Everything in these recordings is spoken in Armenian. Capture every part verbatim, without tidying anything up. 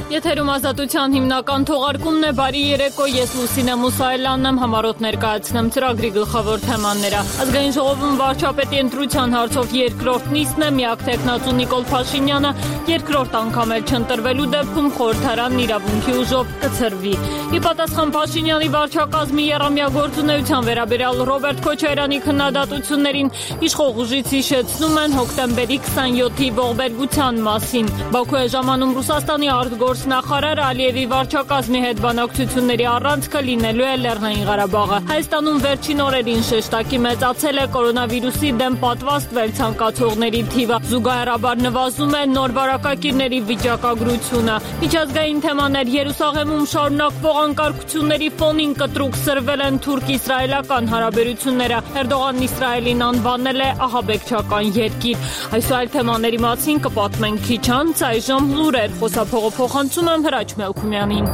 Եթերում ազատության հիմնական թողարկումն է, բարի երեկո, ես Լուսինե Մուսայելյանն եմ, համառոտ ներկայացնեմ ծրագրի գլխավոր թեմաները։ Ազգային ժողովում վարչապետի ընտրության հարցով երկրորդ նիստն է, միակ թեկնածու Նիկոլ Փաշինյանը երկրորդ անգամ էլ չընտրվելու դեպքում խորհրդարանն իրավունքի ուժով կցրվի։ Ի պատասխան Փաշինյանի վարչակազմի եռամյա գործունեության վերաբերյալ Ռոբերտ Քոչարյանի քննադատություններին իշխող ուժից հիշեցնում են հոկտեմբերի քսանյոթի ողբերգության մասին։ Բաքու է ժամանում Ռուսաստանի արտգործնախարար Ալիևի վարչակազմի հետ բանակցությունների առանցքը լինելու է Լեռնային Ղարաբաղը։ Հայաստանում վերջին օրերին շեշտակի մեծացել է կորոնավիրուսի դեմ պատվաստվել ցանկացողների թիվը։ Զուգահեռաբար նվազում է նոր վարակակիրների վիճակագրությունը։ Միջազգային թեմաներ Երուսաղեմում շարունակվող անկարգությունների ֆոնին կտրուկ սրվել են թուրք-իսրայելական հարաբերությունները։ Էրդողանն Իսրայելին անվանել է ահաբեկչական երկիր։ Այս այլ թեմաների մասին կպատմենք քիչ անց, այժմ լուրեր, խոսափողը փոխանցում եմ Հրաչ Մելքումյանին։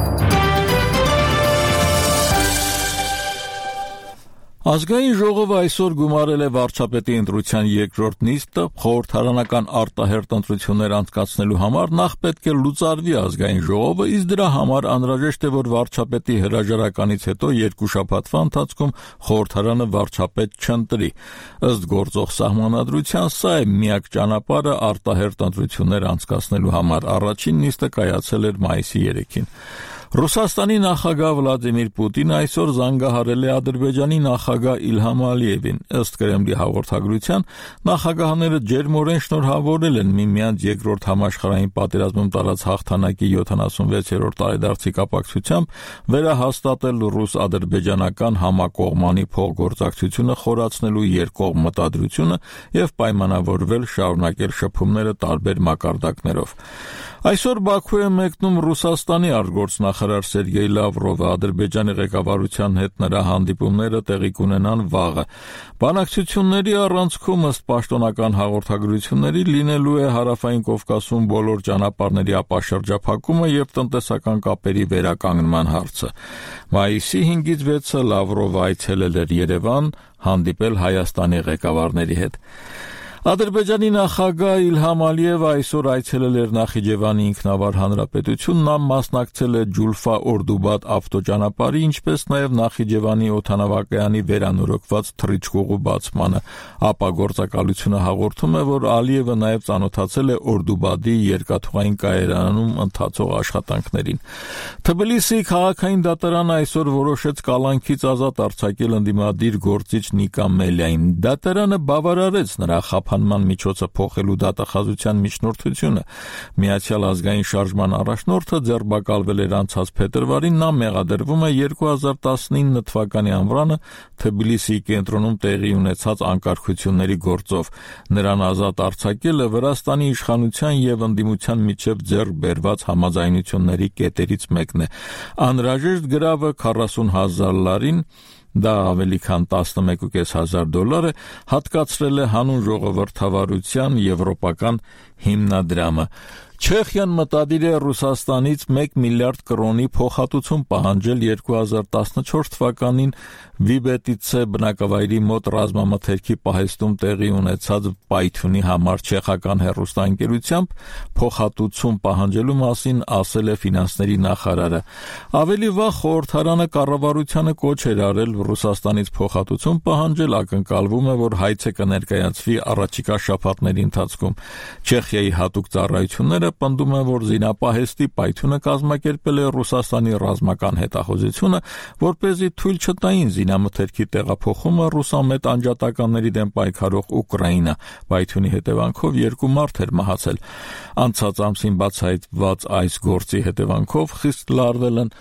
Ազգային ժողովը այսօր գումարել է վարչապետի ընտրության երկրորդ նիստը, խորհրդարանական արտահերթ ընտրություններ անցկացնելու համար նախ պետք է լուծարվի ազգային ժողովը, իսկ դրա համար անհրաժեշտ է, որ վարչապետի հրաժարականից հետո երկու շաբաթվա ընթացքում խորհրդարանը վարչապետ չընտրի։ Ըստ գործող սահմանադրության սա է միակ ճանապարհը արտահերթ ընտրություններ անցկացնելու համար։ Առաջին նիստը կայացել էր մայիսի երեքին։ Ռուսաստանի նախագահ Վլադիմիր Պուտինը այսօր զանգահարել է Ադրբեջանի նախագահ Իլհամ Ալիևին։ Ըստ Կրեմլի հաղորդագրության, նախագահները ջերմորեն շնորհավորել են միմյանց երկրորդ համաշխարհային պատերազմում տարած հաղթանակի յոթանասունվեցերորդ տարեդարձի կապակցությամբ վերահաստատել ռուս-ադրբեջանական համակողմանի փոխգործակցությունը խորացնելու երկկողմ մտադրությունը եւ պայմանավորվել շարունակել շփումները տարբեր մակարդակներով։ Այսօր Բաքու է մեկնում Ռուսաստանի արտգործնախարար Սերգեյ Լավրովը, Ադրբեջանի ղեկավարության հետ նրա հանդիպումները տեղի կունենան վաղը։ Բանակցությունների առանցքում ըստ պաշտոնական հաղորդագրությունների լինելու է Հարավային Կովկասում բոլոր ճանապարհների ապաշրջափակումը եւ տնտեսական կապերի վերականգնման հարցը։ Մայիսի հինգից վեցը Լավրովը այցելել էր Երևան, հանդիպել Հայաստանի ղեկավարների հետ։ Ադրբեջանի նախագահ Իլհամ Ալիևը այսօր այցելել էր Նախիջևանի ինքնավար հանրապետություն, նա մասնակցել է Ջուլֆա-Օրդուբադ ավտոճանապարհի, ինչպես նաև Նախիջևանի օդանավակայանի վերանորոգված թռիչքուղու բացմանը։ ԱՊԱ գործակալությունը հաղորդում է, որ Ալիևը նաև ծանոթացել է Օրդուբադի երկաթուղային կայարանում ընթացող աշխատանքներին։ Թբիլիսի քաղաքային դատարանը այսօր որոշեց կալանքից ազատ արձակել ընդդիմադիր գործիչ Նիկա Մելիային։ Դատարանը բավարարեց նրա խափանման միջոցը փոխելու դատախազության միջնորդությունը։ Միացյալ ազգային շարժման առաջնորդը ձերբակալվել էր անցած փետրվարին, նա մեղադրվում է երկու հազար տասնինը թվականի ամռանը Թբիլիսիի կենտրոնում տեղի ունեցած անկարգությունների գործով։ Նրան ազատ արձակելը Վրաստանի իշխանության եւ ընդդիմության միջև ձեռք բերված համաձայնությունների կետերից մեկն է։ Անհրաժեշտ գրավը քառասուն հազար լարին, դա ավելի քան տասնմեկ հազար պանսյոթ դոլար է, հատկացրել է հանուն ժողովրդավարության եվրոպական հիմնադրամը։ Չեխիան մտադիր է Ռուսաստանից մեկ միլիարդ կրոնի փոխհատուցում պահանջել երկու հազար տասնչորս թվականին Վիբետիցե բնակավայրի մոտ ռազմամթերքի պահեստում տեղի ունեցած պայթյունի համար չեխական հեռուստաընկերությամբ փոխհատուցում պահանջելու մասին ասել է ֆինանսների նախարարը։ Ավելի վաղ խորհրդարանը կառավարությանը կոչ էր արել Ռուսաստանից փոխհատուցում պահանջել, ակնկալվում է, որ հայցը կներկայացվի առաջիկա շաբաթների ընթացքում։ Չեխիայի հատուկ ծառայությունները պնդում են, որ զինապահեստի պայթյունը կազմակերպել է Ռուսաստանի ռազմական հետախուզությունը, որպեսզի թույլ չտային զինամթերքի տեղափոխումը ռուսամետ անջատականների դեմ պայքարող Ուկրաինա։ Պայթյունի հետևանքով երկու մարդ էր մահացել։ Անցած ամսին բացահայտված այս գործի հետևանքով խիստ լարվել են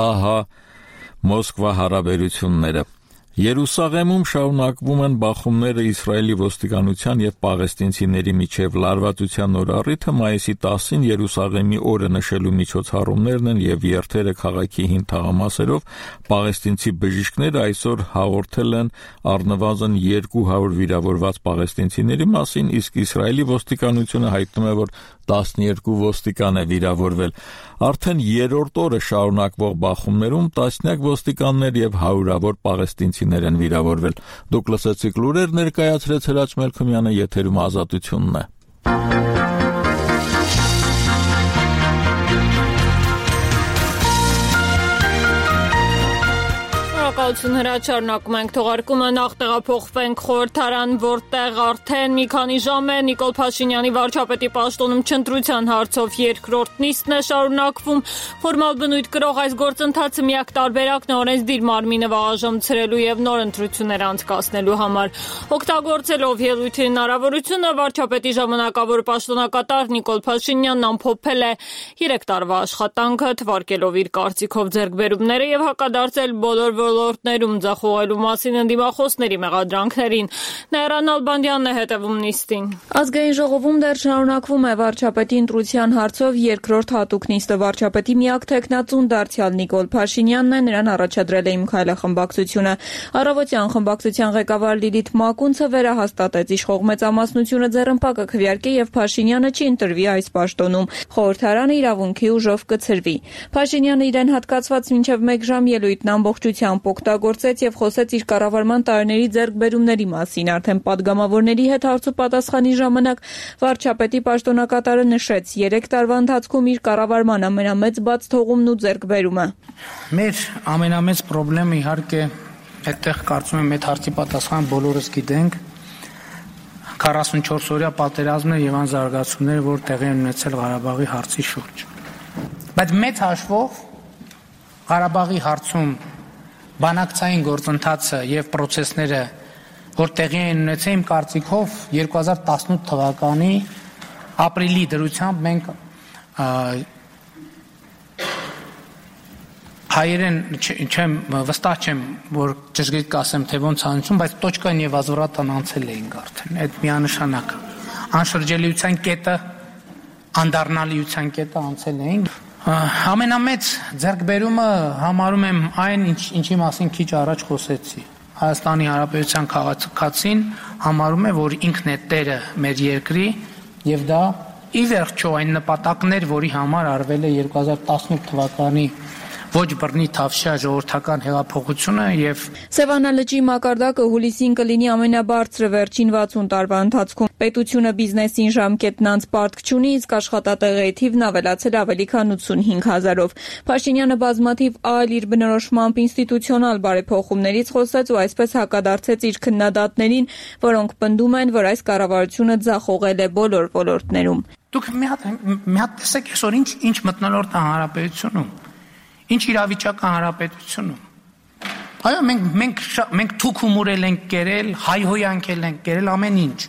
Պրահա-Մոսկվա հարաբերությունները։ Երուսաղեմում շարունակվում են բախումները Իսրայելի ոստիկանության եւ պաղեստինցիների միջև։ Լարվածության նոր առիթը մայիսի տասին Երուսաղեմի օրը նշելու միջոցառումներն են եւ երթերը քաղաքի հին թաղամասերով։ Պաղեստինցի բժիշկները այսօր հաղորդել են առնվազն երկու հարյուր վիրավորված պաղեստինցիների մասին, իսկ Իսրայելի ոստիկանությունը հայտնում է, որ տասներկու ոստիկան է վիրավորվել։ Արդեն երրորդ օրը շարունակվող բախումներում տասնյակ ոստիկաններ եւ հարյուրավոր պաղեստինցիներ են վիրավորվել։ Դուք լսեցիք լուրեր, ներկայացրեց Հրաչ Մելքումյանը, եթերում Ազատությունն է։ Շնորհակալություն հրաչարնակում ենք թողարկումը նախ տեղափոխվենք խորհրդարան, որտեղ արդեն մի քանի ժամ է Նիկոլ Փաշինյանի վարչապետի պաշտոնում չընտրության հարցով երկրորդ նիստն է շարունակվում։ Ֆորմալ բնույթ կրող այս գործընթացը միակ տարբերակն է օրենսդիր մարմինը վաղաժամցրելու եւ նոր ընտրություններ անցկացնելու համար։ Օգտագործելով ելույթի հնարավորությունը վարչապետի ժամանակավոր պաշտոնակատար Նիկոլ Փաշինյանն ամփոփել է երեք տարվա աշխատանքը, թվարկելով իր կարծիքով ձեռքբերումները եւ հակադարձել բոլոր ոլորտներում ձախողելու մասին ընդդիմախոսների մեղադրանքներին։ Նաիրա Նալբանդյանն է հետևում նիստին։ Ազգային ժողովում դեռ շարունակվում է վարչապետի ընտրության հարցով երկրորդ հատուկ նիստը։ Վարչապետի միակ թեկնածուն դարձյալ Նիկոլ Փաշինյանն է, նրան առաջադրել է Իմ Քայլը խմբակցությունը։ Առավոտյան խմբակցության ղեկավար Լիլիթ Մակունցը վերահաստատեց իշխող մեծամասնությունը ձեռնպակը քվեարկե եւ Փաշինյանը չի ընտրվի այս պաշտոնում։ Խորհրդարանը իրավունքի ուժով կցրվի։ Փաշինյանը իրեն հատկացված մինչև մեկ ժամ ելույթն ամբողջությամբ օգտագործեց եւ խոսեց իր կառավարման տարիների ձեռքբերումների մասին։ Արդեն падգամավորների հետ հարց ու պատասխանի ժամանակ վարչապետի պաշտոնակատարը նշեց երեք տարվա ընթացքում իր կառավարման ամենամեծ բաց թողումն ու ձեռքբերումը։ Մեր ամենամեծ խնդրեմը իհարկե այդտեղ կարծում եմ այդ հարցի պատասխան բոլորս գիտենք քառասունչորս օրյա պատերազմներ եւ անզարգացումները, որ տեղի են ունեցել Ղարաբաղի հարցի շուրջ։ Բայց մեծ հաշվով Ղարաբաղի հարցում բանակցային գործընթացը եւ process-ները, որ տեղի են ունեցել, իմ կարծիքով երկու հազար տասնութ թվականի ապրիլի դրությամբ մենք հայերեն չեմ վստահ չեմ, որ ճշգրիտ կասեմ, թե ոնց անցում, բայց տոչկան եւ ազվրատան անցել էինք արդեն։ Այդ միանշանակ անշրջելիության կետը, անդառնալիության կետը անցել էինք։ Ամենամեծ ձեռքբերումը համարում եմ այն, ինչի մասին քիչ առաջ խոսեցի։ Հայաստանի Հանրապետության քաղաքացին համարում է, որ ինքն է տերը մեր երկրի եւ դա ի վերջո այն նպատակն էր, որի համար արվել է երկու հազար տասնութ թվականի ոչ բռնի թավշյա ժողովրդական հեղափոխությունը եւ Սևանա լճի մակարդակը հուլիսին կլինի ամենաբարձրը վերջին վաթսուն տարվա ընթացքում։ Պետությունը բիզնեսին ժամկետն անց պարտք չունի, իսկ աշխատատեղերի թիվն ավելացել ավելի քան ութսունհինգ հազարով։ Փաշինյանը բազմաթիվ այլ իր բնորոշմամբ ինստիտուցիոնալ բարեփոխումներից խոսեց ու այսպես հակադարձեց իր քննադատներին, որոնք պնդում են, որ այս կառավարությունը ձախողել է բոլոր ոլորտներում։ Դուք մի հատ մի հատ տեսեք այսօր ինչ ինչ մթնոլորտ է հանրապետությունում։ Ինչ իրավիճակ է հանրապետությունում։ Այո, մենք մենք մենք թուք ու մուրել ենք կերել, հայհոյանքել ենք կերել ամեն ինչ։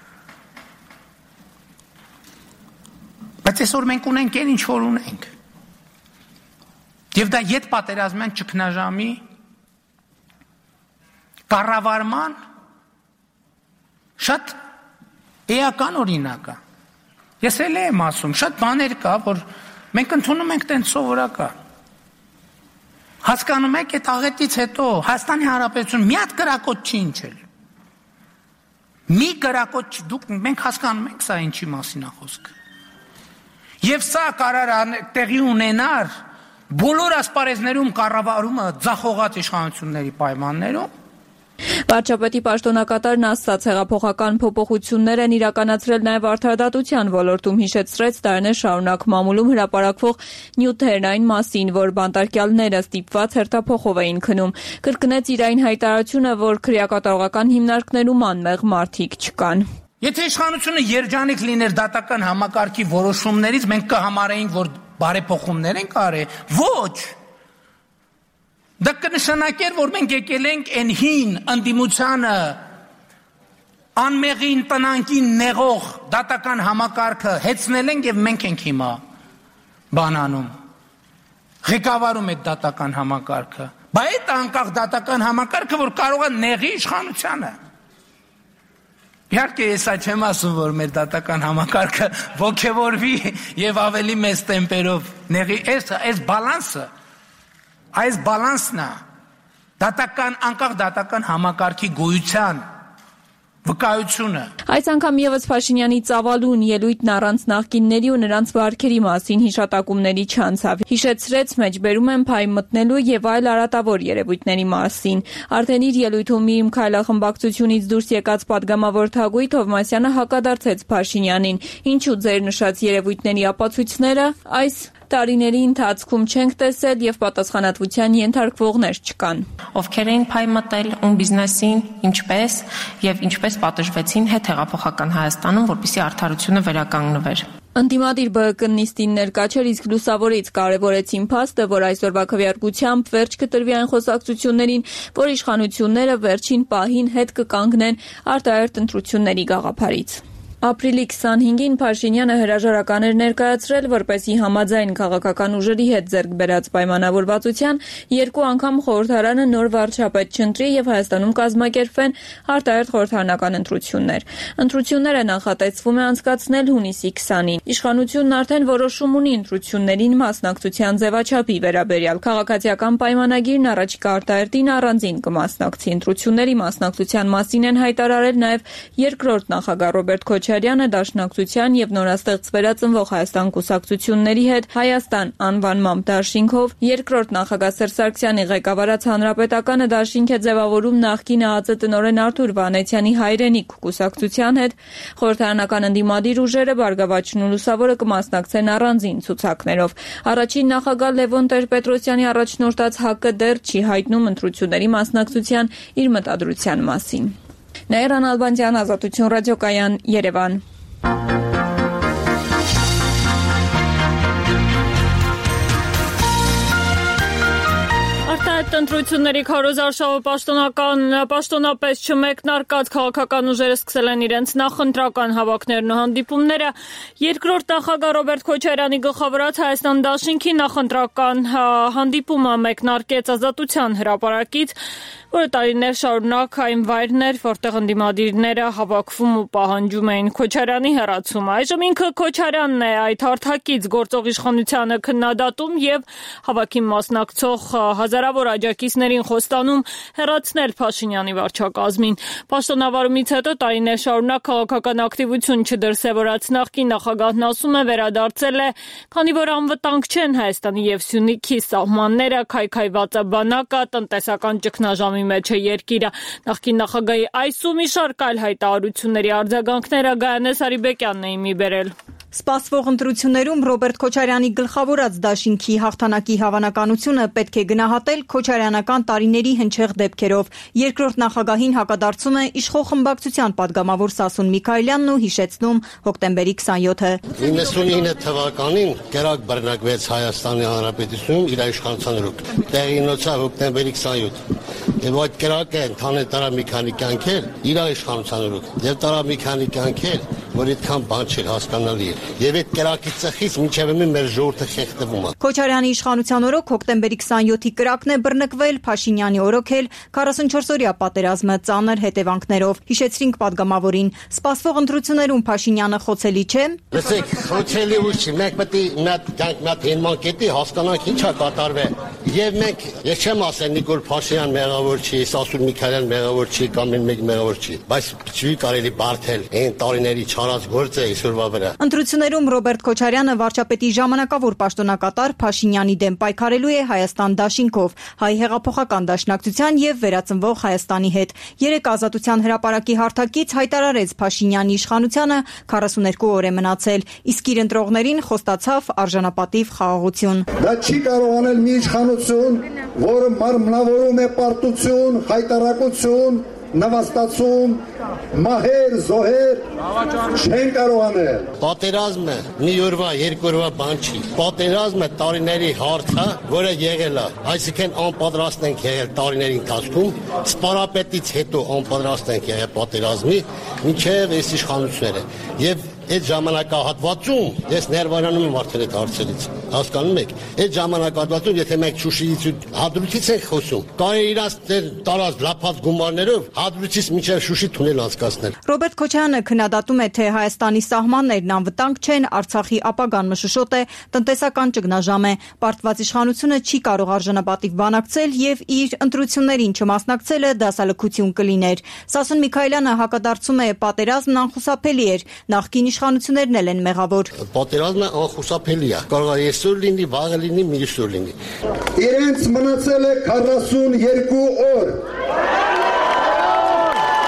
Բայց այսօր մենք ունենք այն ինչ որ ունենք։ Եվ դա յետ պատերազմյան ճգնաժամի կառավարման շատ էական օրինակ է։ Ես էլ եմ ասում, շատ բաներ կա, որ մենք ընդունում ենք տենց սովորական։ Հասկանում եք, այդ աղետից հետո Հայաստանի Հանրապետություն մի հատ կրակոտ չի ընչել։ Մի կրակոտ չի, դուք մենք հասկանում ենք սա ինչի մասին է խոսքը։ Եվ սա կարող է տեղի ունենար բոլոր ասպարեզներում կառավարումը ձախողած իշխանությունների պայմաններում։ Վարչապետի պաշտոնակատարն ասաց, հեղափոխական փոփոխություններ են իրականացրել նաև արդարադատության ոլորտում, հիշեցրեց տարիներ շարունակ մամուլում հրապարակվող նյութերն այն մասին, որ բանտարկյալները ստիպված հերթափոխով էին քնում։ Կրկնեց իր այն հայտարարությունը, որ քրեակատարողական հիմնարկներում անմեղ մարդիկ չկան։ Եթե իշխանությունը երջանիկ լիներ դատական համակարգի որոշումներից, մենք կհամարեինք, որ բարեփոխումներ են արել։ Ոչ։ Դա կնշանակեր, որ մենք եկել ենք այն հին ընդդիմությանը անմեղին տնանքին նեղող դատական համակարգը հեծնել ենք եւ մենք ենք հիմա բանանում ղեկավարում այդ դատական համակարգը։ Բայց այդ անկախ դատական համակարգը, որ կարող է նեղի իշխանությանը։ Իհարկե ես չեմ ասում, որ մեր դատական համակարգը ոգևորվի եւ ավելի մեծ տեմպերով նեղի, այս այս բալանսը Այս բալանսն է դատական անկախ դատական համակարգի գոյության վկայությունը։ Այս անգամ եւս Փաշինյանի ծավալուն ելույթն առանց նախկինների ու նրանց վարքերի մասին հիշատակումների չանցավ։ Հիշեցրեց մեջբերում են փայ մտնելու եւ այլ արատավոր երևույթների մասին։ Արդեն իր ելույթում Իմ Քայլը խմբակցությունից դուրս եկած падգամավոր Թագուհի Թովմասյանը հակադարձեց Փաշինյանին։ Ինչու ձեր նշած երևույթների ապացույցները այս տարիների ընթացքում չենք տեսել եւ պատասխանատվության ենթարկվողներ չկան։ Ովքեր էին փայմատել ում բիզնեսին, ինչպես եւ ինչպես պատժվեցին հետհեղափոխական Հայաստանում, որպեսզի արդարությունը վերականգնվեր։ Ընդդիմադիր Բ Կ նիստին ներկա չէր, իսկ լուսավորից կարևորեցին փաստը, որ այսօրվա քվեարկությամբ վերջ կտրվի այն խոսակցություններին, որ իշխանությունները վերջին պահին հետ կկանգնեն արտահերթ ընտրությունների գաղափարից։ Ապրիլի քսանհինգին Փաշինյանը հրաժարական էր ներկայացրել, որպեսզի համաձայն քաղաքական ուժերի հետ ձեռք բերած պայմանավորվածության երկու անգամ խորհրդարանը նոր վարչապետ չընտրի եւ Հայաստանում կազմակերպվեն արտահերթ խորհրդարանական ընտրություններ։ Ընտրությունները նախատեսվում է անցկացնել հունիսի քսանին։ Իշխանությունն արդեն որոշում ունի ընտրություններին մասնակցության ձևաչափի վերաբերյալ։ Քաղաքացիական պայմանագիրն առաջիկա արտահերթին առանձին կմասնակցի։ Ընտրությունների մասնակցության մասին են հայտարարել նաեւ երկրորդ նախագահ Ռոբերտ Քոչարյանը Դաշնակցության եւ նորաստեղծ վերածնվող Հայաստան կուսակցությունների հետ Հայաստան անվանմամբ դաշինքով, երկրորդ նախագահ Սերժ Սարգսյանի ղեկավարած Հանրապետականը դաշինք է ձևավորում նախկին ԱԱԾ տնօրեն Արթուր Վանեցյանի հայրենիք կուսակցության հետ։ Խորհրդարանական ընդդիմադիր ուժերը Բարգավաճն ու Լուսավորը կմասնակցեն առանձին ցուցակներով։ Առաջին նախագահ Լևոն Տեր-Պետրոսյանի առաջնորդած ՀԱԿ-ը դեռ չի հայտնում ընտրությունների մասնակցության իր մտադրության մասին։ Նաիրան Ալբանդյան, Ազատություն ռադիոկայան, Երևան։ Արտահերթ ընտրությունների քարոզարշավը պաշտոնական պաշտոնապես չմեկնարկած քաղաքական ուժերը սկսել են իրենց նախընտրական հավաքներն ու հանդիպումները։ Երկրորդ նախագահ Ռոբերտ Քոչարյանի գլխավորած Հայաստան դաշինքի նախընտրական հանդիպումը մեկնարկեց Ազատության հրապարակից, որը տարիներ շարունակ այն վայրն էր, որտեղ ընդդիմադիրները հավաքվում ու պահանջում էին Քոչարյանի հեռացումը։ Այժմ ինքը Քոչարյանն է այդ հարթակից գործող իշխանությանը քննադատում եւ հավաքին մասնակցող հազարավոր աջակիցներին խոստանում հեռացնել Փաշինյանի վարչակազմին։ Պաշտոնավարումից հետո տարիներ շարունակ քաղաքական ակտիվություն չդրսևորած նախկին նախագահն ասում է վերադարձել է, քանի որ անվտանգ չեն Հայաստանի եւ Սյունիքի սահմանները, քայքայված է բանակը, տնտեսական ճգնաժամի մեջ է երկիրը։ Նախկին նախագահի այս ու մի շարք այլ հայտարարությունների արձագանքները Գայանե Սարիբեկյանն է իմի բերել։ Սպասվող ընտրություններում Ռոբերտ Քոչարյանի գլխավորած դաշինքի հաղթանակի հավանականությունը պետք է գնահատել քոչարյանական տարիների հնչեղ դեպքերով։ Երկրորդ նախագահին հակադարձում է իշխող խմբակցության падգամավոր Սասուն Միքայելյանն ու հիշեցնում հոկտեմբերի քսանյոթը։ իննսունինը թվականին կերակ բռնկվեց Հայաստանի Հանրապետությունում իր իշխանության օրոք։ Տեղինոցա հոկտեմբերի քսանյոթ։ Եվ այդ կերակը ընդհանրել տարա մի քանի կյանքեր իր իշխանության օրոք։ Եվ տարա մի քանի կյանքեր, որ այդքան բան չէր հասկանալի է։ Եվ այդ կերակի ծխից մինչև մի մեր ժողովուրդը խեղդվում է։ Քոչարյանի իշխանության օրոք հոկտեմբերի քսանյոթի կրակն է բռնկվել, Փաշինյանի օրոք էլ քառասունչորսօրյա պատերազմը ծանր հետևանքներով։ Հիշեցրինք падգամավորին։ Սպասվող ընտրություններում Փաշինյանը խոցելի չէ։ Լսեք, խոցելի ուժ չի, մենք պետք է մատ կյանք մատ հենման կետի հասկանանք ինչ է կատարվել։ Եվ մենք, ես չեմ ասել Նիկոլ Փաշինյան մեղավոր չի, Սասուն Միքայելյան մեղավոր չի, կամ մեկ մեղավոր չի, բայց չի կարելի բարթել այն տարիների չարած գործը այսօրվա վրա։ Ընտրություններում Ռոբերտ Քոչարյանը վարչապետի ժամանակավոր պաշտոնակատար Փաշինյանի դեմ պայքարելու է Հայաստան դաշինքով, Հայ հեղափոխական դաշնակցության եւ վերածնվող Հայաստանի հետ։ Երեք Ազատության հրապարակի հարթակից հայտարարեց Փաշինյանի իշխանությանը քառասուներկու օր է մնացել, իսկ իր ընտրողներին խոստացավ արժանապատիվ խաղաղություն։ Դա չի կարող անել մի իշխանություն, որը մարմնավորում է պարտություն, խայտարակություն, նվաստացում, մահեր, զոհեր, չեն կարող անել։ Պատերազմը մի օրվա, երկու օրվա բան չի։ Պատերազմը տարիների հարց է, որը եղել է։ Այսինքն անպատրաստ ենք եղել տարիների ընթացքում, սպարապետից հետո անպատրաստ ենք եղել պատերազմի, մինչև այս իշխանությունները։ Եվ այդ ժամանակահատվածում ես ներվարանում եմ արդեն այդ հարցերից, հասկանում եք, այդ ժամանակահատվածում, եթե մենք Շուշիից ու Հադրութից ենք խոսում, կարելի իրանց տարած լափած գումարներով Հադրութից մինչև Շուշի թունել անցկացնել։ Ռոբերտ Քոչարյանը քննադատում է, թե Հայաստանի սահմաններն անվտանգ չեն, Արցախի ապագան մշուշոտ է, տնտեսական ճգնաժամ է, պարտված իշխանությունը չի կարող արժանապատիվ բանակցել եւ իր ընտրություններին չմասնակցելը դասալքություն կլիներ։ Սասուն Միքայելյանը հակադարձում է, պատերազմն անխուսափելի էր, նախկին իշխանություններն էլ են մեղավոր։ Պատերազմը անխուսափելի է, կարող է այսօր լինի, վաղը լինի, մյուսօր լինի։ Իրենց մնացել է քառասունյոթ օր։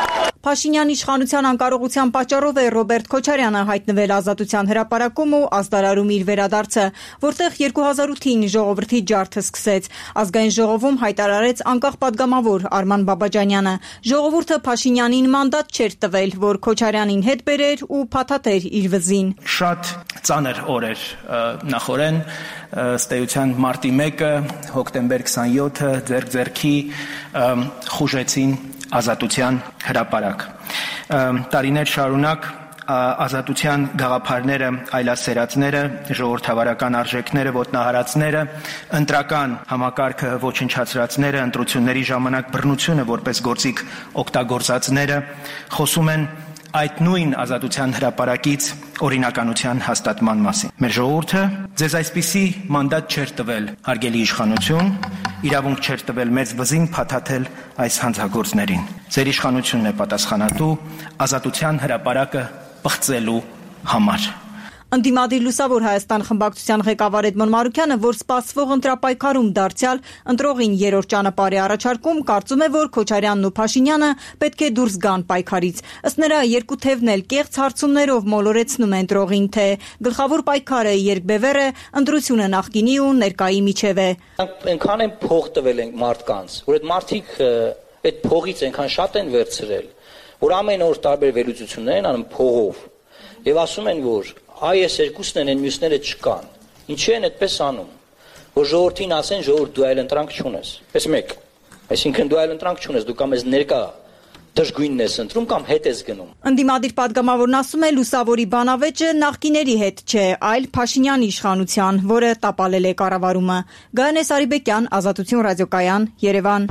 Փաշինյանի իշխանության անկարողության պատճառով է Ռոբերտ Քոչարյանը հայտնվել Ազատության հրապարակում ու ազդարարում իր վերադարձը, որտեղ երկու հազար ութին ժողովրդի ջարդը սկսեց։ Ազգային ժողովում հայտարարեց անկախ падգամավոր Արման Բաբաջանյանը։ Ժողովուրդը Փաշինյանին մանդատ չէր տվել, որ Քոչարյանին հետ բերեր ու փաթաթեր իր վզին։ Շատ ծանր օր էր նախորեն, ըստ էության մարտի մեկը, հոկտեմբեր քսանյոթը ձեռք-ձեռքի խուժեցին Ազատության հրապարակ։ Տարիներ շարունակ ազատության գաղափարները, այլասերածները, ժողովրդավարական արժեքները, ոտնահարածները, ընտրական համակարգը ոչնչացրածները, ընտրությունների ժամանակ բռնությունը որպես գործիք օգտագործածները խոսում են այդ նույն ազատության հրապարակից օրինականության հաստատման մասին։ Մեր ժողովուրդը ձեզ այսպիսի մանդատ չէր տվել, հարգելի իշխանություն, իրավունք չէր տվել մեծ վզին փաթաթել այս հանցագործներին։ Ձեր իշխանությունն է պատասխանատու ազատության հրապարակը պղծելու համար։ Ընդդիմադիր Լուսավոր Հայաստան խմբակցության ղեկավար Էդմոն Մարուկյանը, որ սպասվող ընտրապայքարում դարձյալ ընտրողին երրորդ ճանապարհ է առաջարկում, կարծում է, որ Քոչարյանն ու Փաշինյանը պետք է դուրս գան պայքարից։ Ըստ նրա, երկու թևն էլ կեղծ հարցումներով մոլորեցնում են ընտրողին, թե գլխավոր պայքարը երկբևեռ է, ընտրությունը նախկինի ու ներկայի միջև է։ Այնքան են փող տվել են մարդկանց, որ այդ մարդիկ այդ փողից այնքան շատ են վերցրել, որ ամեն օր տարբեր վերլուծություններ են անում փողով եւ ասում են, որ այ այս երկուսն են, այն մյուսները չկան։ Ինչի են այդպես անում, որ ժողովրդին ասեն, ժողովուրդ դու այլ ընտրանք չունես։ Պես մեկ, այսինքն դու այլ ընտրանք չունես, դու կամ ես ներկա դժգույնն ես ընտրում կամ հետ ես գնում։ Ընդդիմադիր падգամավորն ասում է, Լուսավորի բանավեճը նախկիների հետ չէ, այլ Փաշինյանի իշխանության, որը տապալել է կառավարումը։ Գայանե Սարիբեկյան, Ազատություն ռադիոկայան, Երևան։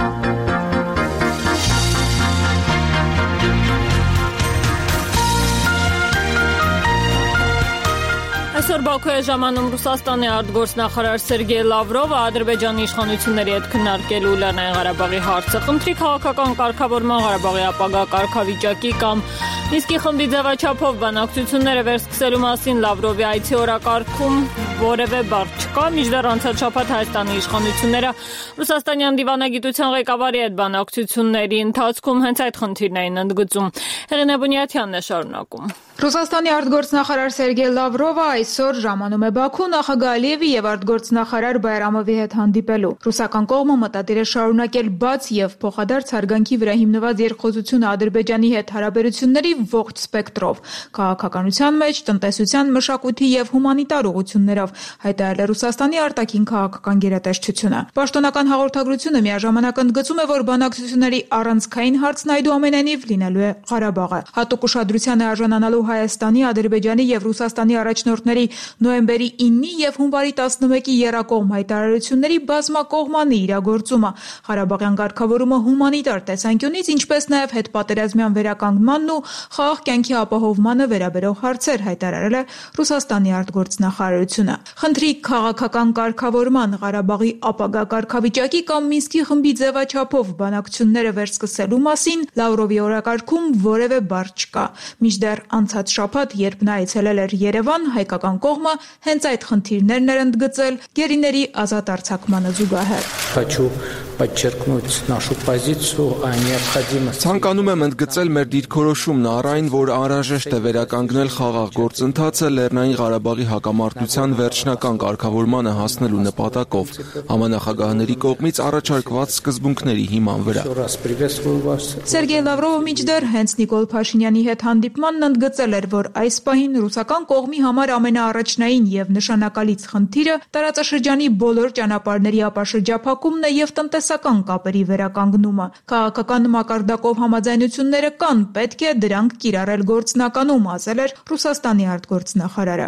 Այսօր Բաքու է ժամանում Ռուսաստանի արտգործնախարար Սերգեյ Լավրովը Ադրբեջանի իշխանությունների հետ քննարկելու Լեռնային Ղարաբաղի հարցը։ Խնդրի քաղաքական կարգավորման, Ղարաբաղի ապագա կարգավիճակի կամ Մինսկի խմբի ձևաչափով բանակցությունները վերսկսելու մասին Լավրովի այցի օրակարգում որևէ բառ չկա, մինչդեռ անցած շաբաթ Հայաստանի իշխանությունները Ռուսաստանյան դիվանագիտության ղեկավարի հետ բանակցությունների ընթացքում հենց այդ խնդիրն էին ընդգծում։ Հեղինե Բունյաթյանն է շարունակում։ Ռուսաստանի արտգործնախարար Սերգեյ Լավրովը այսօր ժամանում է Բաքու նախագահ Ալիևի եւ արտգործնախարար Բայրամովի հետ հանդիպելու։ Ռուսական կողմը մտադիր է շարունակել բաց եւ փոխադարձ հարգանքի վրա հիմնված երկխոսությունը Ադրբեջանի հետ հարաբերությունների ողջ սպեկտրով, քաղաքականության մեջ, տնտեսության, մշակույթի եւ հումանիտար ուղղություններով, հայտարարել է Ռուսաստանի արտաքին քաղաքական գերատեսչությունը։ Պաշտոնական հաղորդագրությունը միաժամանակ ընդգծում է, որ բանակցությունների առանցքային հարցն այդուամենայնիվ լինելու է Ղարաբաղը։ Հատուկ ուշադրության է արժանանալու Հայաստանի, Ադրբեջանի եւ Ռուսաստանի առաջնորդների նոյեմբերի ինը եւ հունվարի տասնմեկի եռակողմ հայտարարությունների բազմակողմանի իրագործումը, Ղարաբաղյան կարգավորումը հումանիտար տեսանկյունից, ինչպես նաեւ հետպատերազմյան վերականգնմանն ու խաղաղ կյանքի ապահովմանը վերաբերող հարցեր, հայտարարել է Ռուսաստանի արտգործնախարարությունը։ Խնդրի քաղաքական կարգավորման, Ղարաբաղի ապագա կարգավիճակի կամ Մինսկի խմբի ձևաչափով բանակցությունները վերսկսելու մասին Լավրովի օրակարգում որևէ բառ չկա։ Մինչդեռ անցած շաբաթ, երբ նա այցելել էր Երևան, հայկական կողմը հենց այդ խնդիրներն էր ընդգծել գերիների ազատ արձակմանը զուգահեռ։ Ցանկանում եմ ընդգծել մեր դիրքորոշումն առ այն, որ անհրաժեշտ է վերականգնել խաղաղ գործընթացը Լեռնային Ղարաբաղի հակամարտության վերջնական կարգավորմանը հասնելու նպատակով համանախագահների կողմից առաջարկված սկզբունքների հիման վրա։ Սերգեյ Լավրովը մինչդեռ հենց Նիկոլ Փաշինյանի հետ հանդիպմանն ընդգծել էր, որ այս պահին ռուսական կողմի համար ամենաառաջնային եւ նշանակալից խնդիրը տարածաշրջանի բոլոր ճանապարհների ապաշրջափակումն է եւ տնտեսական կապերի վերականգնումը։ Քաղաքական մակարդակով համաձայնությունները կան, պետք է դրանք կիրառել գործնականում, ասել էր Ռուսաստանի արտգործնախարարը։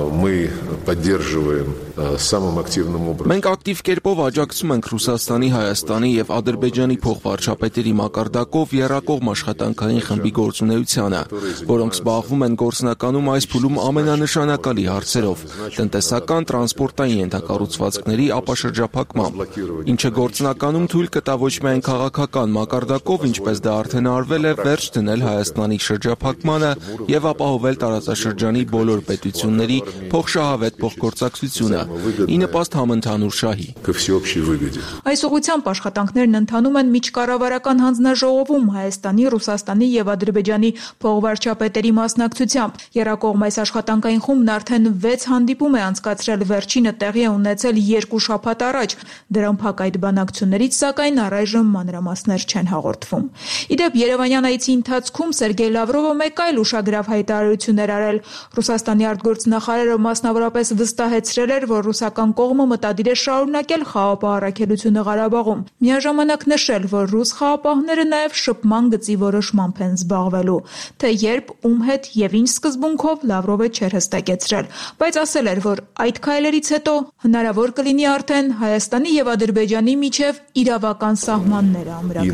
Մենք ակտիվ կերպով աջակցում ենք Ռուսաստանի, Հայաստանի եւ Ադրբեջանի փոխվարչապետերի մակարդակով եռակողմ աշխատանքային խմբի գործունեությանը, որոնք զբաղվում են գործնականում այս փուլում ամենանշանակալի հարցերով՝ տնտեսական, տրանսպորտային ենթակառուցվածքների ապաշրջափակմամբ, ինչը գործնական իրականում թույլ կտա ոչ միայն քաղաքական մակարդակով, ինչպես դա արդեն արվել է, վերջ դնել Հայաստանի շրջափակմանը եւ ապահովել տարածաշրջանի բոլոր պետությունների փոխշահավետ փոխգործակցությունը՝ ի նպաստ համընդհանուր շահի։ Այս ուղղությամբ աշխատանքներն ընթանում են միջկառավարական հանձնաժողովում Հայաստանի, Ռուսաստանի եւ Ադրբեջանի փոխվարչապետերի մասնակցությամբ։ Եռակողմ այս աշխատանքային խումբն արդեն վեց հանդիպում է անցկացրել, վերջինը տեղի է ունեցել երկու շաբաթ առաջ։ Դրան փակ այդ բանակցություններից, սակայն առայժմ մանրամասներ չեն հաղորդվում։ Իդեպ Երևանյան այցի ընթացքում Սերգեյ Լավրովը մեկ այլ ուշագրավ հայտարարություններ արել։ Ռուսաստանի արտգործնախարարը մասնավորապես վստահեցրել էր, որ ռուսական կողմը մտադիր է շարունակել խաղապահ առաքելությունը Ղարաբաղում։ Միաժամանակ նշել, որ ռուս խաղապահները նաև շփման գծի որոշմամբ են զբաղվելու։ Թե երբ, ում հետ եւ ինչ սկզբունքով Լավրովը չէր հստակեցրել, բայց ասել էր, որ այդ քայլերից հետո հնարավոր կլինի արդեն Հայաստանի եւ Ադրբեջանի միջև իրավական սահմանները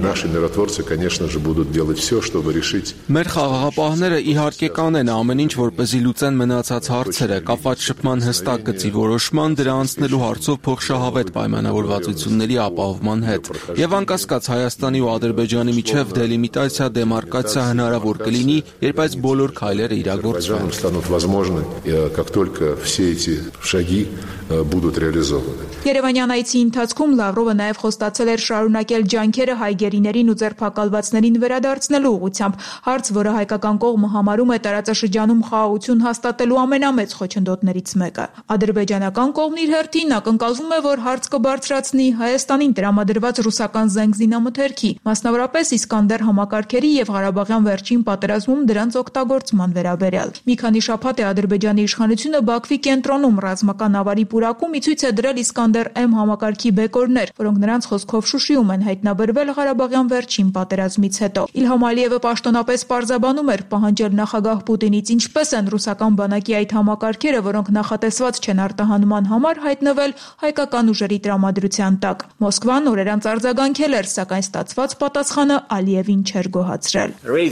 ամրագրել։ Մեր խաղաղապահները իհարկե կանեն ամեն ինչ, որպեսզի լուծեն մնացած հարցերը, կապված շփման հստակ գծի որոշման, դրա անցնելու հարցով փոխշահավետ պայմանավորվածությունների ապահովման հետ։ Եվ անկասկած Հայաստանի ու Ադրբեջանի միջև դելիմիտացիա, դեմարկացիա հնարավոր կլինի, երբ այս բոլոր քայլերը իրագործվեն։ Երևանյան այցի ընթացքում Լավրովը նաև խոստացել էր շարունակել ջանքերը հայ գերիներին ու ձերբակալվածներին վերադարձնելու ուղղությամբ, հարց, որը հայկական կողմը համարում է տարածաշրջանում խաղաղություն հաստատելու ամենամեծ խոչընդոտներից մեկը։ Ադրբեջանական կողմն իր հերթին ակնկալվում է, որ հարց կբարձրացնի Հայաստանին տրամադրված ռուսական զենգզինամթերքի, մասնավորապես Իսկանդեր համակարգերի եւ Ղարաբաղյան վերջին պատերազմում դրանց օգտագործման վերաբերյալ։ Մի քանի շաբաթ է Ադրբեջանի իշխանությունը Բաքվի կենտրոնում ռազմական ավարի պուրակում ի ցույց է դրել Իսկանդեր M համակարգի բեկորներ, որոնք նրանց խոսքով Շուշիում են հայտնաբերվել Ղարաբաղյան վերջին պատերազմից հետո։ Իլհամ Ալիևը պաշտոնապես պարզաբանում էր, պահանջել նախագահ Պուտինից, ինչպես են ռուսական բանակի այդ համակարգերը, որոնք նախատեսված չեն արտահանման համար, հայտնվել հայկական ուժերի տրամադրության տակ։ Մոսկվան օրերանց արձագանքել էր, սակայն ստացված պատասխանը Ալիևին չէր գոհացրել։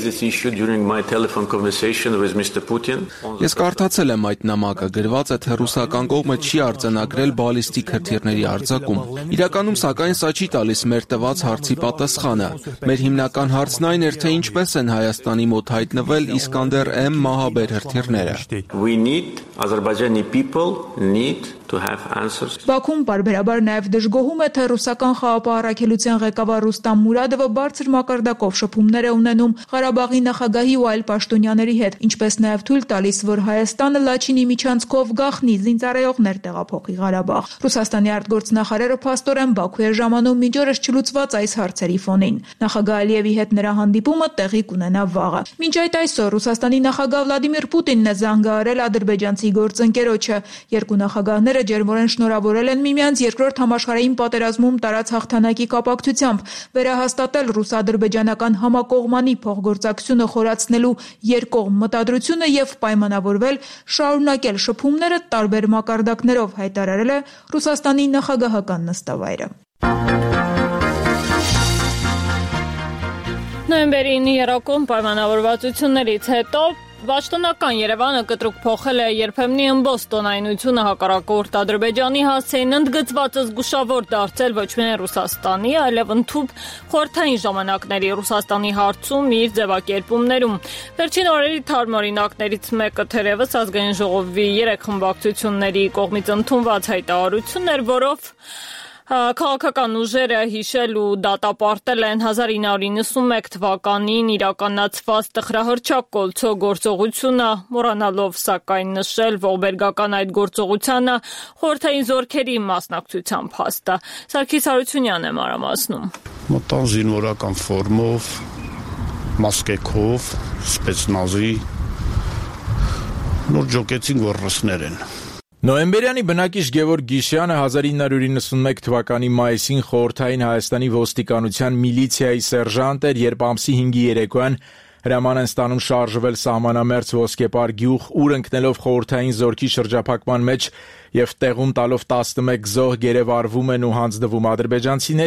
Ես կարդացել եմ այդ նամակը, գրված է, թե ռուսական կողմը չի արձանագրել բալիստիկ հրթիռների արձակում։ Իրականում, սակայն, սա չի տալիս մեր տված հարցի պատասխանը։ Մեր հիմնական հարցն այն էր, թե ինչպես են Հայաստանի մոտ հայտնվել Իսկանդեր M մահաբեր հրթիռները։ Բաքուն պարբերաբար նաև դժգոհում է, թե ռուսական խաղապահ առաքելության ղեկավար Ռուստամ Մուրադովը բարձր մակարդակով շփումներ է ունենում Ղարաբաղի նախագահի ու այլ պաշտոնյաների հետ, ինչպես նաև թույլ տալիս, որ Հայաստանը Լաչինի միջանցքով գաղտնի զինծառայողներ տեղափոխի Ղարաբաղ։ Ռուսաստանի արտգործնախարարը փաստորեն Բաքու է ժամանում միջօրս չլուծված այս հարցերի ֆոնին։ Նախագահ Ալիևի հետ նրա հանդիպումը տեղի կունենա վաղը։ Մինչ այդ այսօր Ռուսաստանի նախագահ Վլադիմիր Պուտինն է զանգահարել ադրբեջանցի գործընկերոջը։ Երկու նախագահները ջերմորեն շնորհավորել են միմյանց երկրորդ համաշխարհային պատերազմում տարած հաղթանակի կապակցությամբ, վերահաստատել ռուս-ադրբեջանական համակողմանի փոխգործակցությունը խորացնելու երկկողմ մտադրությունը եւ պայմանավորվել շարունակել շփումները տարբեր մակարդակներով, հայտարարել է Ռուսաստանի նախագահական նստավայրը։ Նոյեմբերի ինը երակոմ պայմանավորվածություններից հետո Պաշտոնական Երևանը կտրուկ փոխել է երբեմնի ըմբոստ տոնայնությունը հակառակորդ Ադրբեջանի հասցեին ընդգծված զգուշավոր դարձել ոչ միայն Ռուսաստանի, այլև ընդհուպ խորհրդային ժամանակների Ռուսաստանի հարցում իր ձևակերպումներում։ Վերջին օրերի թարմ օրինակներից մեկը թերևս ազգային ժողովի երեք խմբակցությունների կողմից ընդունված հայտարարությունն էր, որով քաղաքական ուժերը հիշել ու դատապարտել են հազար ինը հարյուր իննսունմեկ թվականին իրականացված տխրահռչակ կոլցո գործողությունը, մոռանալով սակայն նշել ողբերգական այդ գործողությանը խորհրդային զորքերի մասնակցությամբ հաստա։ Սարգիս Հարությունյանն է մանրամասնում։ Մտան զինվորական ֆորմով, մասկեքով, սպեցնազի, նոր ջոկեցին գորրսներ են։ Նոյեմբերյանի բնակիչ Գևորգ Գիշյանը հազար ինը հարյուր իննսունմեկ թվականի մայիսին խորհրդային Հայաստանի ոստիկանության միլիցիայի սերժանտ էր, երբ ամսի հինգի երեկոյան հրաման են ստանում շարժվել սահմանամերձ Ոսկեպար գյուղ, ուր ընկնելով խորհրդային զորքի շրջափակման մեջ եւ տեղում տալով տասնմեկ զոհ գերեվարվում են ու հանձնվում ադրբեջանցիներին։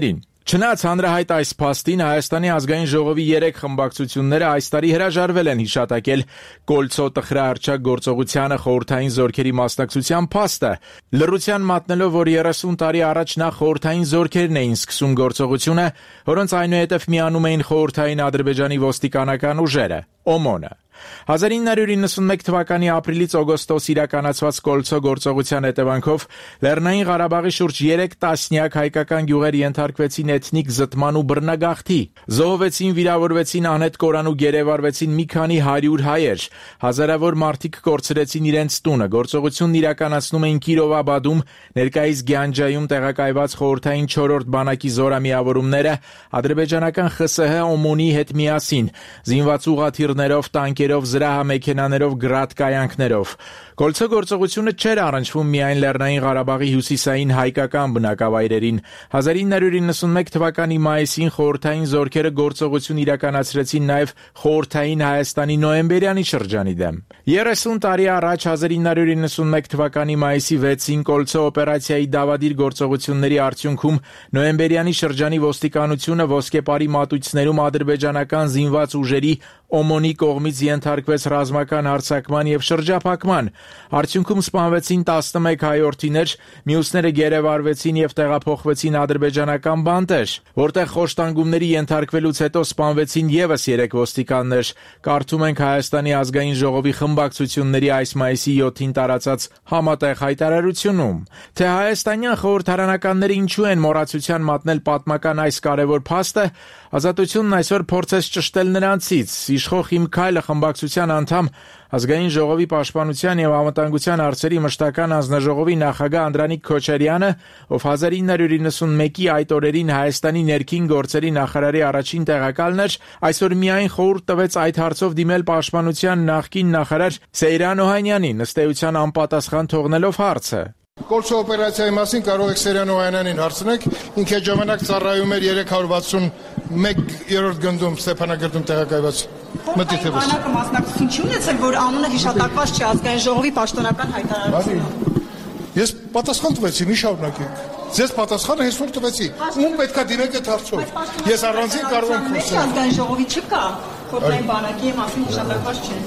Չնայած հանրահայտ այս փաստին Հայաստանի ազգային ժողովի երեք խմբակցությունները այս տարի հրաժարվել են հիշատակել Կոլցո տխրահռչակ գործողությանը խորհրդային զորքերի մասնակցության փաստը, լռության մատնելով, որ երեսուն տարի առաջ նախ խորհրդային զորքերն էին սկսում գործողությունը, որոնց այնուհետև միանում էին խորհրդային Ադրբեջանի ոստիկանական ուժերը՝ օմոնը։ հազար ինը հարյուր իննսունմեկ թվականի ապրիլից օգոստոս իրականացված Կոլցո գործողության հետևանքով Լեռնային Ղարաբաղի շուրջ երեք տասնյակ հայկական գյուղեր ենթարկվեցին էթնիկ զտման ու բռնագաղթի։ Զոհվեցին, վիրավորվեցին, անհետ կորան ու գերեվարվեցին մի քանի հարյուր հայեր։ Հազարավոր մարդիկ կորցրեցին իրենց տունը։ Գործողությունն իրականացնում էին Կիրովաբադում, ներկայիս Գյանջայում տեղակայված խորհրդային չորրորդ բանակի զորամիավորումները ադրբեջանական ԽՍՀ օմոնի հետ միասին, զինված ուղղաթիռներով, տանկերով, զրահամեքենաներով, գրադկայանքներով։ Կոլցո գործողությունը չէր առնչվում միայն Լեռնային Ղարաբաղի հյուսիսային հայկական բնակավայրերին։ հազար ինը հարյուր իննսունմեկ թվականի մայիսին խորհրդային զորքերը գործողություն իրականացրեցին նաև խորհրդային Հայաստանի նոյեմբերյանի շրջանի դեմ։ երեսուն տարի առաջ հազար ինը հարյուր իննսունմեկ թվականի մայիսի վեցին Կոլցո օպերացիայի դավադիր գործողությունների արդյունքում նոյեմբերյանի շրջանի ոստիկանությունը ոսկեպարի մատույցներում ադրբեջանական զինված ուժերի օմոնի կողմից ենթարկվեց ռազմական հարձակման եւ շրջափակման։ Արդյունքում սպանվեցին տասնմեկ հայորդիներ, մյուսները գերեվարվեցին եւ տեղափոխվեցին ադրբեջանական բանտեր, որտեղ խոշտանգումների ենթարկվելուց հետո սպանվեցին եւս երեք ոստիկաններ։ Կարդում ենք Հայաստանի ազգային ժողովի խմբակցությունների այս մայիսի յոթին տարածած համատեղ հայտարարությունում, թե հայաստանյան խորհրդարանականները ինչու են մոռացության մատնել պատմական այս կարևոր փաստը, Ազատությունն այսօր փորձեց ճշտել նրանցից։ Իշխող Իմ քայլը խմբակցության անդամ, ազգային ժողովի պաշտպանության եւ անվտանգության հարցերի մշտական անձնաժողովի նախագահ Անդրանիկ Քոչարյանը, ով հազար ինը հարյուր իննսունմեկի այդ օրերին Հայաստանի ներքին գործերի նախարարի առաջին տեղակալն էր, այսօր միայն խորհուրդ տվեց այդ հարցով դիմել պաշտպանության նախկին նախարար Սեյրան Օհանյանին, ըստ էության անպատասխան թողնելով հարցը։ Կոլցո օպերացիայի մասին կարող եք Սեյրան Օհանյանին հարցնեք, ինքը ժամանակ ծառայում էր երեք հարյուր վաթսունմեկ-րդ գնդում Ստեփանագերտում տեղակայված։ Մտի թե ոչ։ Բանակը մասնակցություն չի ունեցել, որ անունը հիշատակված չի ազգային ժողովի պաշտոնական հայտարարությունում։ Ես պատասխան տվեցի, մի շարունակեք։ Ձեզ պատասխանը հեսօր տվեցի։ Ում պետքա դիմեք այդ հարցով։ Ես առանձին կարող եմ խոսել։ Ազգային ժողովի չկա, խորհրդային բանակի մասին հիշատակված չէ։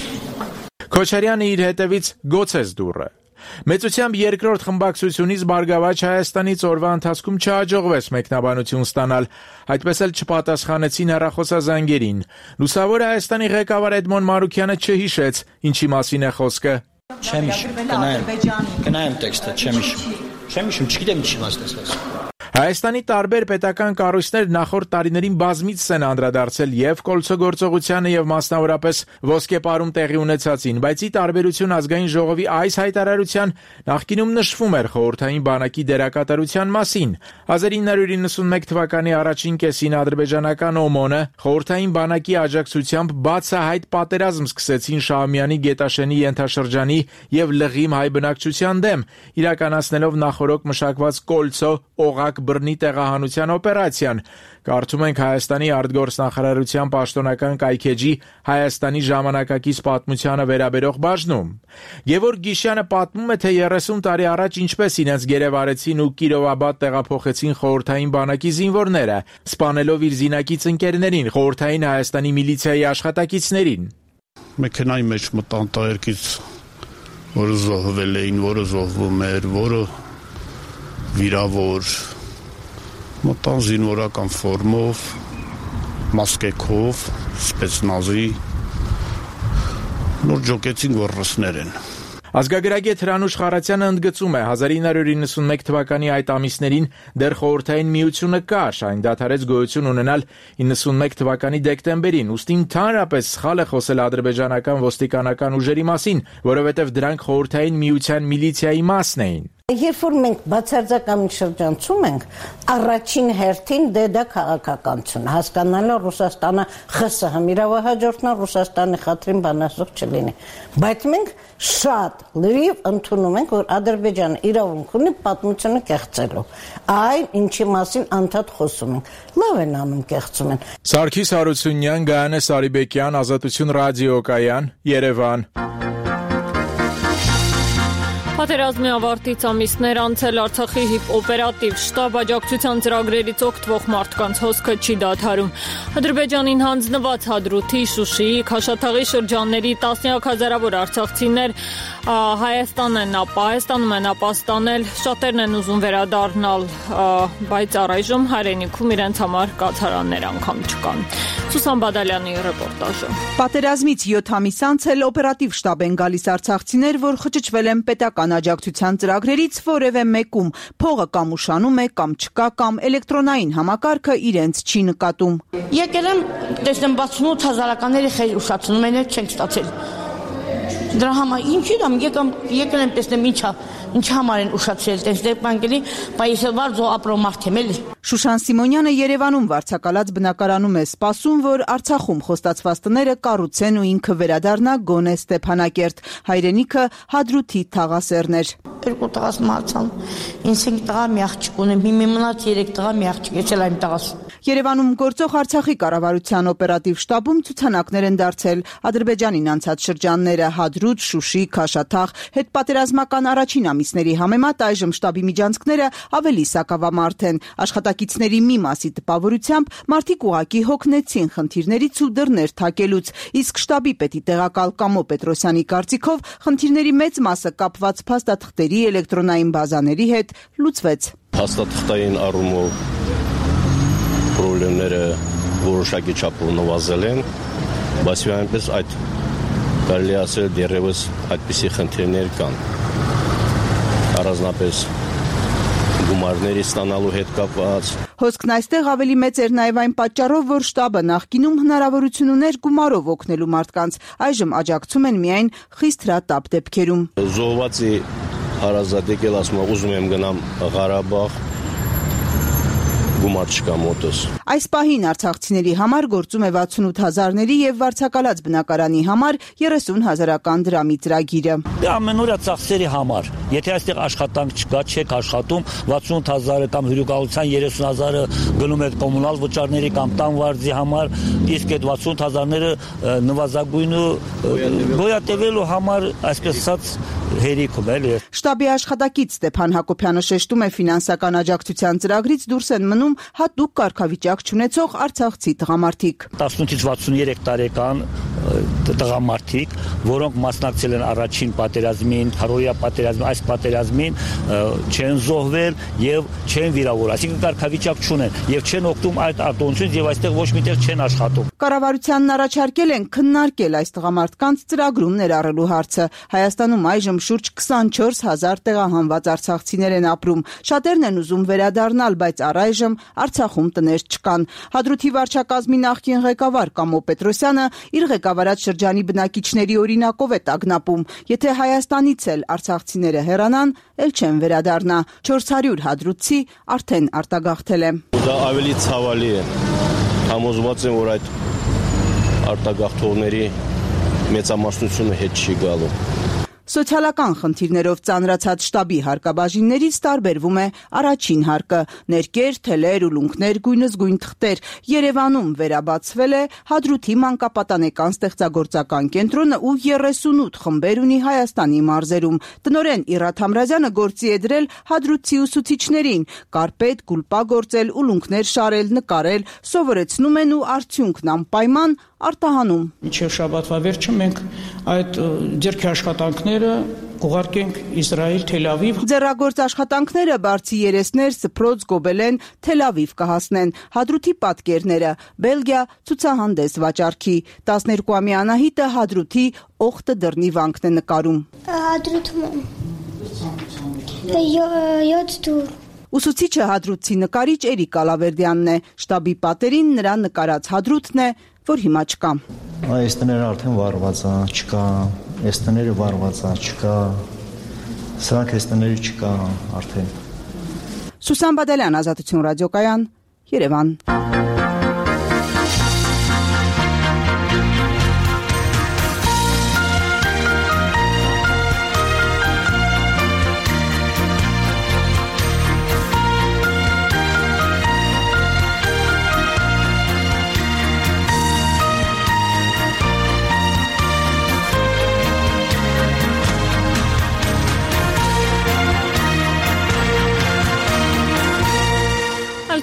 Քոչարյանը իր հետևից գոցեց դուռը։ Մեծությամբ երկրորդ խմբակցությունից Բարգավաճ Հայաստանից օրվա ընթացքում չհաջողվեց մեկնաբանություն ստանալ, այդպես էլ չպատասխանեցին հեռախոսազանգերին։ Լուսավոր Հայաստանի ղեկավար Էդմոն Մարուքյանը չհիշեց, ինչի մասին է խոսքը։ Չեմ հիշում, կնայեմ, կնայեմ տեքստը, չեմ հիշում, չեմ հիշում, չգիտեմ ինչի մասին ես խոսում։ Հայաստանի տարբեր պետական կառույցներ նախորդ տարիներին բազմիցս են անդրադարձել եւ Կոլցո գործողությանը եւ մասնավորապես ոսկեպարում տեղի ունեցածին, բայց ի տարբերություն ազգային ժողովի այս հայտարարության նախկինում նշվում էր խորհրդային բանակի դերակատարության մասին։ հազար ինը հարյուր իննսունմեկ թվականի առաջին կեսին ադրբեջանական օմոնը խորհրդային բանակի աջակցությամբ բացահայտ պատերազմ սկսեցին Շահումյանի Գետաշենի ենթաշրջանի եւ Լղիմ հայ բնակչության դեմ, իրականացնելով նախորոք մշակված Կոլցո օղակ բռնի տեղահանության օպերացիան։ Կարդում ենք Հայաստանի արտգործնախարարության պաշտոնական կայքեջի Հայաստանի ժամանակակից պատմությանը վերաբերող բաժնում։ Գևորգ Գիշյանը պատմում է, թե երեսուն տարի առաջ ինչպես իրենց գերեվարեցին ու Կիրովաբադ տեղափոխեցին խորհրդային բանակի զինվորները, սպանելով իր զինակից ընկերներին, խորհրդային Հայաստանի միլիցիայի աշխատակիցներին։ Մեքենայի մեջ մտան տղերքից, որը զոհվել էին, որը զոհվում էր, որը վիրավոր, մտան զինվորական ֆորմով, մասկեքով, սպեցնազի, նոր ջոկեցին, որ ռուսներ են։ Ազգագրագետ Հրանուշ Խարատյանը ընդգծում է, հազար ինը հարյուր իննսունմեկ թվականի այդ ամիսներին դեռ խորհրդային միությունը կար, այն դադարեց գոյություն ունենալ իննսունմեկ թվականի դեկտեմբերին, ուստի ընդհանրապես սխալ է խոսել ադրբեջանական ոստիկանական ուժերի մասին, որովհետև դրանք խորհրդային միության միլիցիայի մասն էին։ Երբ որ մենք բացարձակամին շրջանցում ենք, առաջին հերթին դե դա քաղաքականություն, հասկանալը Ռուսաստանը ԽՍՀՄ իրավահաջորդն է, Ռուսաստանի խաթրին բանասող չլինի, բայց մենք շատ լրիվ ընդունում ենք, որ Ադրբեջանը իրավունք ունի պատմությունը կեղծելու, այն ինչի մասին անդադ խոսում ենք, լավ են անում կեղծում են։ Սարգիս Հարությունյան, Գայանե Սարիբեկյան, Ազատություն ռադիոկայան, Երևան։ Պատերազմի ավարտից ամիսներ անցել Արցախի օպերատիվ շտաբ աջակցության ծրագրերից օգտվող մարդկանց հոսքը չի դադարում։ Ադրբեջանին հանձնված Հադրութի, Շուշիի, Քաշաթաղի շրջանների տասնյակ հազարավոր արցախցիներ Հայաստան են Հայաստանում են ապաստանել, շատերն են ուզում վերադառնալ, բայց առայժմ հայրենիքում իրենց համար կացարաններ անգամ չկան։ Սուսան Բադալյանի ռեպորտաժը։ Պատերազմից յոթ ամիս անցել օպերատիվ շտաբ են գալիս արցախցիներ, որ խճճվել են պետական աջակցության ծրագրերից որևէ մեկում, փողը կամ ուշանում է, կամ չկա, կամ էլեկտրոնային համակարգը իրենց չի նկատում։ Եկել եմ, տեսնեմ վաթսունութ հազարականների խել ուշացնում են, չենք ստացել։ Դրա համար ինչի՞ դամ եկամ, եկել եմ տեսնեմ ինչա, ինչ համար են ուշացրել, տեսնեք բանկելի, բայց ես վարձո ապրող մարդ եմ էլի։ Շուշան Սիմոնյանը Երևանում վարձակալած բնակարանում է սպասում, որ Արցախում խոստացված տները կառուցեն ու ինքը վերադառնա գոնե Ստեփանակերտ, հայրենիքը Հադրութի Թաղասերներ։ Երկու տղաս մահացան, ինձ ինք տղա մի աղջիկ ունեմ, մի մնաց երեք տղա մի աղջիկ, ես էլ այն տղաս։ Երևանում գործող Արցախի կառավարության օպերատիվ շտաբում ցուցանակներ են դարձել Ադրբեջանին անցած շրջանները Հադրութ, Շուշի, Քաշաթաղ, հետպատերազմական առաջին ամիսների համեմատ այժմ շտաբի միջանցքները ավելի սակավամարդ են։ Աշխատակիցների մի մասի տպավորությամբ մարդիկ ուղակի հոգնեցին խնդիրներից ու դռներ թակելուց, իսկ շտաբի պետի տեղակալ Կամո Պետրոսյանի կարծիքով խնդիրների մեծ մասը կապված փաստաթղթերի էլեկտրոնային բազաների հետ լուծվեց։ Փաստաթղթային առումով պրոբլեմները որոշակի չափով նվազել են, բայց այնպես այդ կարելի ասել դեռևս այդպիսի խնդիրներ կան։ Առանձնապես գումարների ստանալու հետ կապված։ Հոսքն այստեղ ավելի մեծ էր նաև այն պատճառով, որ շտաբը նախկինում հնարավորություն ուներ գումարով օգնելու մարդկանց, այժմ աջակցում են միայն խիստ հրատապ դեպքերում։ Զոհվածի հարազատ եկել ասում է ուզում եմ գնամ Ղարաբաղ, գումար չկա մոտս։ Այս պահին արցախցիների համար գործում է վաթսունութ հազարների եւ վարձակալած բնակարանի համար երեսուն հազարական դրամի ծրագիրը։ Ամենօրյա ծախսերի համար, եթե այստեղ աշխատանք չկա, չեք աշխատում, վաթսունութ հազարը կամ հյուրընկալության երեսուն հազարը գնում եք կոմունալ վճարների կամ տան վարձի համար, իսկ այդ վաթսունութ հազարները նվազագույնը գոյատևելու համար, այսպես ասած, հերիքում էլ է։ Շտաբի աշխատակից Ստեփան Հակոբյանը շեշտում է ֆինանսական աջակցության ծրագրից դուրս են մնում հատուկ կարգավիճակ չունեցող արցախցի տղամարդիկ։ տասնութից վաթսուներեք տարեկան տղամարդիկ, որոնք մասնակցել են առաջին պատերազմին, հարյուրյա պատերազմին, այս պատերազմին չեն զոհվել եւ չեն վիրավորվել, այսինքն կարգավիճակ չունեն եւ չեն օգտվում այդ արտոնությունից եւ այստեղ ոչ միտեղ չեն աշխատում։ Կառավարությանն առաջարկել են քննարկել այս տղամարդկանց ծրագրում ներառելու հարցը։ Հայաստանում այժմ շուրջ քսանչորս հազար տեղահանված արցախցիներ են ապրում։ Շատերն են ուզում վերադառնալ, բայց առայժմ Արցախում տներ չկան։ Հադրութի վարչակազմի նախկին ղեկավար Կամո Պետրոսյանը իր ղեկավարած շրջանի բնակիչների օրինակով է տագնապում։ Եթե Հայաստանից էլ արցախցիները հեռանան, էլ չեն վերադառնա։ չորս հարյուր հադրութցի արդեն արտագաղթել է։ Դա ավելի ցավալի է։ Համոզված եմ, որ այդ արտագաղթողների մեծամասնությունը հետ չի գալու։ Սոցիալական խնդիրներով ծանրացած շտաբի հարկաբաժիններից տարբերվում է առաջին հարկը՝ ներկեր, թելեր, ուլունքներ, գույնզգույն թղթեր։ Երևանում վերաբացվել է Հադրութի մանկապատանեկան ստեղծագործական կենտրոնը ու երեսունութ խմբեր ունի Հայաստանի մարզերում։ Տնօրեն Իռաթ Համրազյանը գործի է դրել հադրութցի ուսուցիչներին՝ կարպետ, գուլպա գործել, ուլունքներ շարել, նկարել, սովորեցնում են ու արդյունքն անպայման արտահանում։ Մինչև շաբաթվա վերջը մենք այդ ձեռքի աշխատանքները կուղարկենք Իսրայել, Թել Ավիվ։ Ձեռագործ աշխատանքները բարձի երեսներ, սփռոց, գոբելեն, Թել Ավիվ կհասնեն։ Հադրութի պատկերները Բելգիա ցուցահանդես վաճառքի։ տասներկուամյա Անահիտը Հադրութի օխտը դռնի վանքն է նկարում։ Հադրութում յոթ դուր։ Ուսուցիչը հադրութցի նկարիչ Էրիկ Ալավերդյանն է։ Շտաբի պատերին նրա նկարած հադրութն է, որ հիմա չկա։ Այս տները արդեն վառված է, չկա։ Այս տները վառված է, չկա։ Սրանք այս տները չկա արդեն։ Սուսան Բադալյան, Ազատություն ռադիոկայան, Երևան։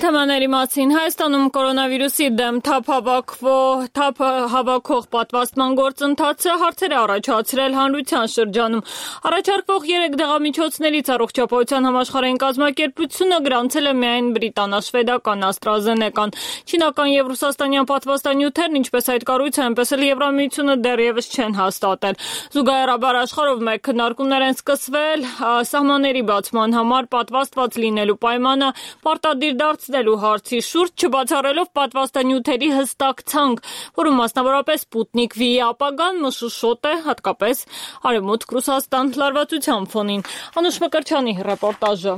Թեմաների մասին Հայաստանում կորոնավիրուսի դեմ թափ հավաքող պատվաստման գործընթացը հարցեր է առաջացրել հանրության շրջանում։ Առաջարկվող երեք դեղամիջոցներից Առողջապահության համաշխարհային կազմակերպությունը գրանցել է միայն բրիտանա-շվեդական AstraZeneca-ն։ Չինական եւ ռուսաստանյան պատվաստանյութերն, ինչպես այդ կառույցը, այնպես էլ Եվրամիությունը դեռևս չեն հաստատել։ Զուգահեռաբար աշխարհով մեկ քննարկումներ են սկսվել սահմանների բացման համար պատվաստված լինելու պայմանը պարտադիր դարձնելու հարցի շուրջ, չբացառելով պատվաստանյութերի հստակ ցանկ, որում մասնավորապես Սպուտնիկ V-ի ապագան մշուշոտ է, հատկապես Արևմուտք Ռուսաստան լարվածության ֆոնին։ Անուշ Մկրտչյանի ռեպորտաժը։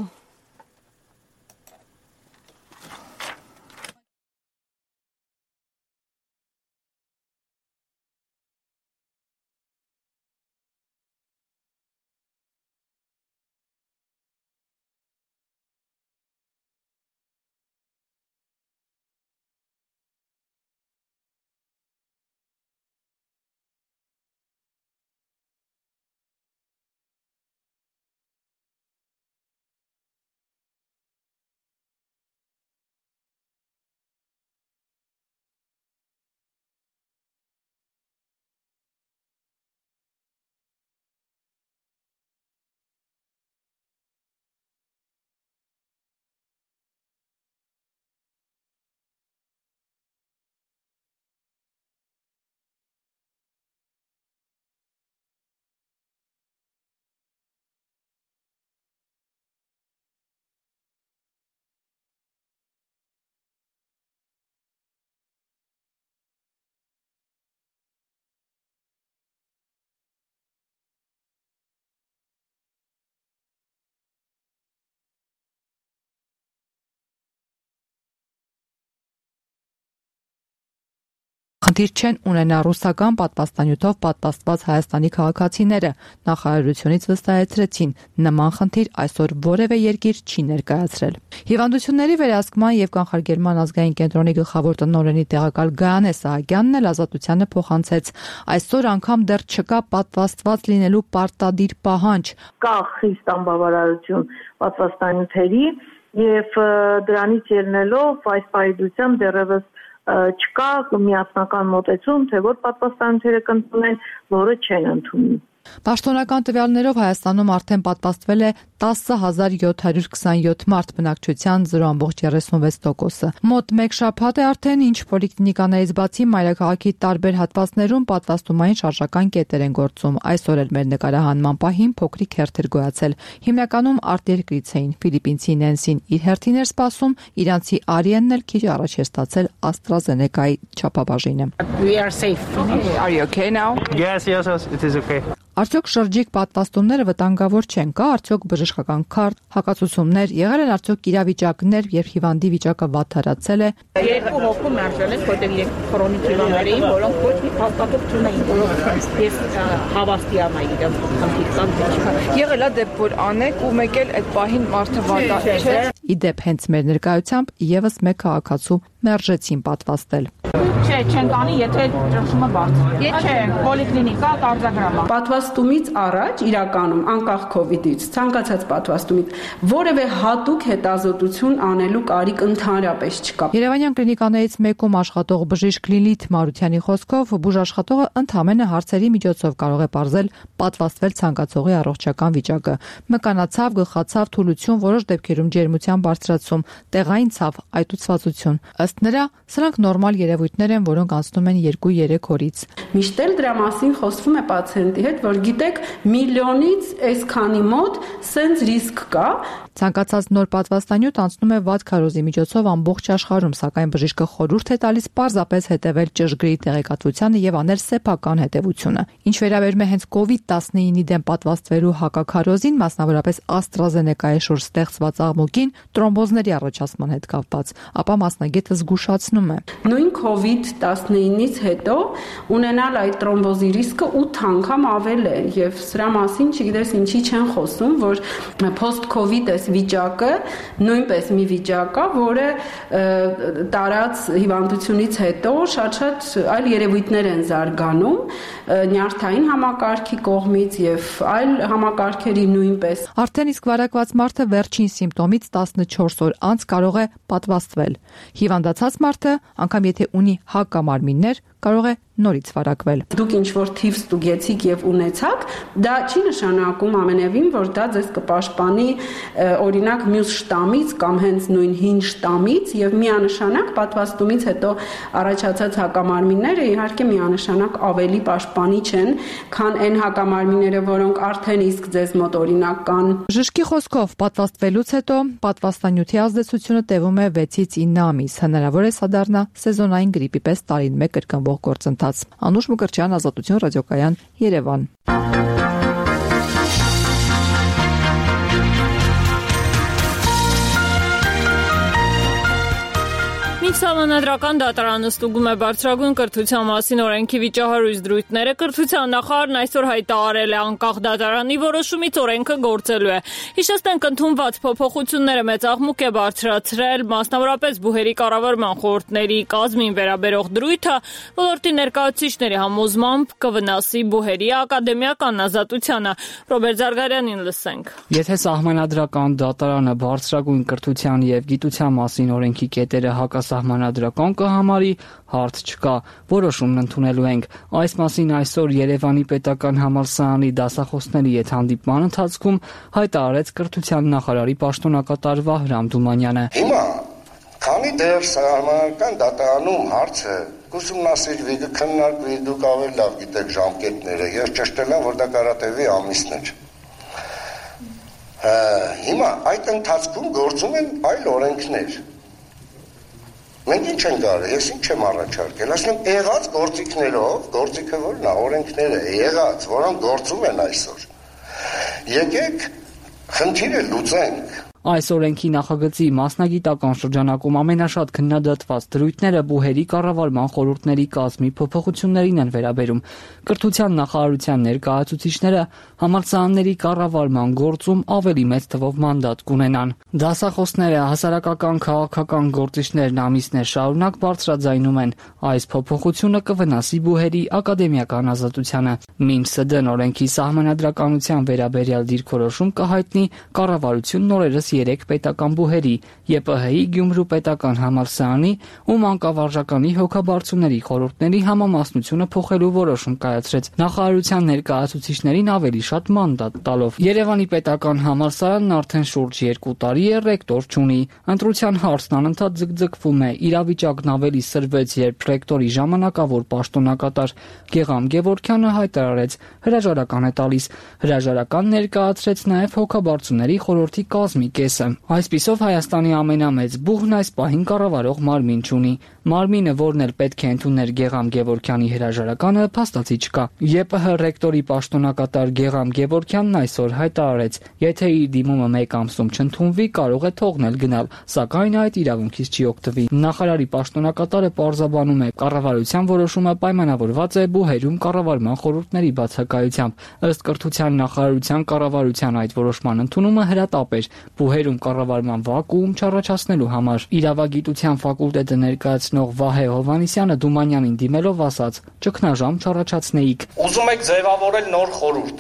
Խնդիր չեն ունենա ռուսական պատվաստանյութով պատվաստված Հայաստանի քաղաքացիները, նախարարությունից վստահեցրեցին, նման խնդիր այսօր որևէ երկիր չի ներկայացրել։ Հիվանդությունների վերահսկման եւ կանխարգելման ազգային կենտրոնի գլխավոր տնօրենի տեղակալ Գայանե Սահակյանն էլ Ազատությանը փոխանցեց. այսօր անգամ դեռ չկա պատվաստված լինելու պարտադիր պահանջ։ Կա խիստ անբավարարություն պատվաստանյութերի եւ դրանից ելնելով այս պայծությամբ դեռևս չկա միասնական մոտեցում, թե որ պատվաստանյութերը կընդունեն, որը չեն ընդունում։ Պաշտոնական տվյալներով Հայաստանում արդեն պատվաստվել է տասը հազար յոթ հարյուր քսանյոթ մարդ, բնակչության զրո տասնյոթ երեսունվեց տոկոսը։ Մոտ մեկ շաբաթ է արդեն, ինչ պոլիկլինիկաներից բացի մայրաքաղաքի տարբեր հատվածներում պատվաստումային շարժական կետեր են գործում։ Այսօր էլ մեր նկարահանման պահին փոքրիկ հերթեր գոյացել։ Հիմնականում արտերկրից էին։ Ֆիլիպինցի Նենսին իր հերթին էր սպասում, իրանցի Արիենն էլ քիչ առաջ էր ստացել AstraZeneca-ի չափաբաժինը։ We are safe. Are you okay now? Yes, yes, yes, it is okay. Արդյոք շրջիկ պատվաստումները վտանգավոր չեն, կա արդյոք բժշկական քարտ, հակացություններ, եղել են արդյոք իրավիճակներ, երբ հիվանդի վիճակը վատթարացել է։ Երկու հոգու մերժել են, որտեղ երեք քրոնիկ հիվանդներ էին, որոնք ոչ մի փաստաթուղթ չունեին, որոնք ես հավաստի եմ այդտեղ խնդիր կան չկա։ Եղել է դեպք, որ անեք ու մեկ էլ այդ պահին մարդը վատա չէ։ Իդեպ հենց մեր ներկայությամբ եւս մեկ քաղաքացու մերժեցին պատվաստել։ Չէ, չեն կանի, եթե ճնշումը բարձր։ Չէ, պոլիկլինիկա կարձագրամա։ Պատվաստումից առաջ իրականում անկախ կովիդից, ցանկացած պատվաստումից որևէ հատուկ հետազոտություն անելու կարիք ընդհանրապես չկա։ Երևանյան կլինիկաներից մեկում աշխատող բժիշկ Լիլիթ Մարությանի խոսքով բուժաշխատողը ընդհանրապես հարցերի միջոցով կարող է ողջել պատվաստվել ցանկացողի առողջական վիճակը։ Մկանացավ, գլխացավ, թուլություն, որոշ դեպքերում ջերմության բարձրացում, տեղային ցավ, այտուցվածություն։ Ըստ նրա, սրանք նորմալ երևույթներ են, որոնք անցնում են երկու-երեք օրից։ Միշտ էլ դրա մասին խոսվում է պացիենտի հետ, որ գիտեք, միլիոնից այսքանի մոտ սենց ռիսկ կա։ Ցանկացած նոր պատվաստանյութ անցնում է վատ քարոզի միջոցով ամբողջ աշխարհում, սակայն բժիշկը խորհուրդ է տալիս պարզապես հետևել ճշգրիտ տեղեկատվությանը եւ անել սեփական հետեւությունը։ Ինչ վերաբերում է հենց կովիդ տասնինի դեմ պատվաստվելու հակաքարոզին, մասնավորապես AstraZeneca-ի շուրջ ստեղծված աղմուկին, տրոմբոզների առաջացման հետ կապված, ապա մասնագետը զգուշացնում է. Նույն կովիդ տասնինից հետո ունենալ այդ տրոմբոզի ռիսկը ութ անգամ ավել է եւ սրա մասին չգիտես ինչի չեն խոսում, որ post-covid այս վիճակը նույնպես մի վիճակ է, որը տարած հիվանդությունից հետո շատ-շատ այլ երևույթներ են զարգանում նյարդային համակարգի կողմից եւ այլ համակարգերի նույնպես։ Արդեն իսկ վարակված մարդը վերջին սիմպտոմից տասնչորս օր անց կարող է պատվաստվել։ Հիվանդացած մարդը, անգամ եթե ունի հակամարմիններ, կարող է նորից վարակվել։ Դուք ինչ որ թիվ ստուգեցիք եւ ունեցաք, դա չի նշանակում ամենևին, որ դա ձեզ կպաշտպանի օրինակ մյուս շտամից կամ հենց նույն հին շտամից եւ միանշանակ պատվաստումից հետո առաջացած հակամարմինները իհարկե միանշանակ ավելի պաշտպանիչ են, քան այն հակամարմինները, որոնք արդեն իսկ ձեզ մոտ օրինակ կան։ Ժշկի խոսքով պատվաստվելուց հետո պատվաստանյութի ազդեցությունը տևում է վեցից ինը ամիս, հնարավոր է սա դառնա սեզոնային գրիպի պես տարին մեկ կրկնվող գործընթաց։ Անուշ Մկրտչյան, Ազատություն ռադիոկայան, Երևան։ Մինչ Սահմանադրական դատարանը ստուգում է բարձրագույն կրթության մասին օրենքի վիճահարույց դրույթները, կրթության նախարարն այսօր հայտարարել է անկախ դատարանի որոշումից օրենքը գործելու է։ Հիշեցնենք, ընդունված փոփոխությունները մեծ աղմուկ է բարձրացրել, մասնավորապես բուհերի կառավարման խորհուրդների կազմին վերաբերող դրույթը ոլորտի ներկայացուցիչների համոզմամբ կվնասի բուհերի ակադեմիական ազատությանը։ Ռոբերտ Զարգարյանին լսենք։ Եթե Սահմանադրական դատարանը բարձրագույն կրթության եւ գիտության մասին օրենքի կետերը հակասահմանադրական կհամարի, հարց չկա, որոշումն ընդունելու ենք։ Այս մասին այսօր Երևանի պետական համալսարանի դասախոսների հետ հանդիպման ընթացքում հայտարարեց կրթության նախարարի պաշտոնակատար Վահրամ Դումանյանը։ Հիմա, քանի դեռ Սահմանադրական դատարանում հարցը կուսումնասիրվի, կքննարկվի, դուք ավելի լավ գիտեք ժամկետները, ես ճշտել եմ, որ դա կարատևի ամիսներ։ Հիմա այդ ընթացքում գործում են այլ օրենքներ։ Մենք ինչ ենք արել, ես ինչ եմ առաջարկել, ասում եմ եղած գործիքներով, գործիքը որն է, օրենքները եղած, որոնք գործում են այսօր։ Եկեք խնդիրը լուծենք։ Այս օրենքի նախագծի մասնագիտական շրջանակում ամենաշատ քննադատված դրույթները բուհերի կառավարման խորհուրդների կազմի փոփոխություններին են վերաբերում։ Կրթության նախարարության ներկայացուցիչները համալսարանների կառավարման գործում ավելի մեծ թվով մանդատ կունենան։ Դասախոսները, հասարակական քաղաքական գործիչներն ամիսներ շարունակ բարձրաձայնում են, այս փոփոխությունը կվնասի բուհերի ակադեմիական ազատությանը։ Մինչ ՍԴ-ն օրենքի սահմանադրականության վերաբերյալ դիրքորոշում կհայտնի, կառավարությունն օրերս երեք պետական բուհերի՝ ԵՊՀ-ի, Գյումրու պետական համալսարանի ու Մանկավարժականի հոգաբարձուների խորհուրդների համամասնությունը փոխելու որոշում կայացրեց, նախարարության ներկայացուցիչներին ավելի շատ մանդատ տալով։ Երևանի պետական համալսարանն արդեն շուրջ երկու տարի է ռեկտոր չունի։ Ընտրության հարցն անընդհատ ձգձգվում է։ Իրավիճակն ավելի սրվեց, երբ ռեկտորի ժամանակավոր պաշտոնակատար Գեգամ Գևորգյանը հայտարարեց հրաժարական է տալիս։ Հրաժարական ներկայացրեց նաև հոգաբարձուների խորհրդի կազմի կեսը։ Այսպիսով Հայաստանի ամենամեծ բուհն այս պահին կառավարող մարմին չունի։ Մարմինը, որն էլ պետք է ընդուներ Գեգամ Գևորգյանի հրաժարականը, փաստացի չկա։ ԵՊՀ ռեկտորի պաշտոնակատար Գեգամ Գևորգյանն այսօր հայտարարեց, եթե իր դիմումը մեկ ամսում չընդունվի, կարող է թողնել գնալ, սակայն այդ իրավունքից չի օգտվի։ Նախարարի պաշտոնակատարը պարզաբանում է, կառավարության որոշումը պայմանավորված է բուհերում կառավարման խորհուրդների բացակայությամբ։ Ըստ կրթության նախարարության կառավարության այդ որոշման ընդունումը հրատապ էր բուհերում կառավարման վակուում չառաջացնելու համար։ Իրավագիտության ֆակուլտետը ներկայացնող Վահե Հովհաննիսյանը Դումանյանին դիմելով ասաց. «Ճգնաժամ չառաջացնեիք»։ Ուզում եք ձևավորել նոր խորհուրդ։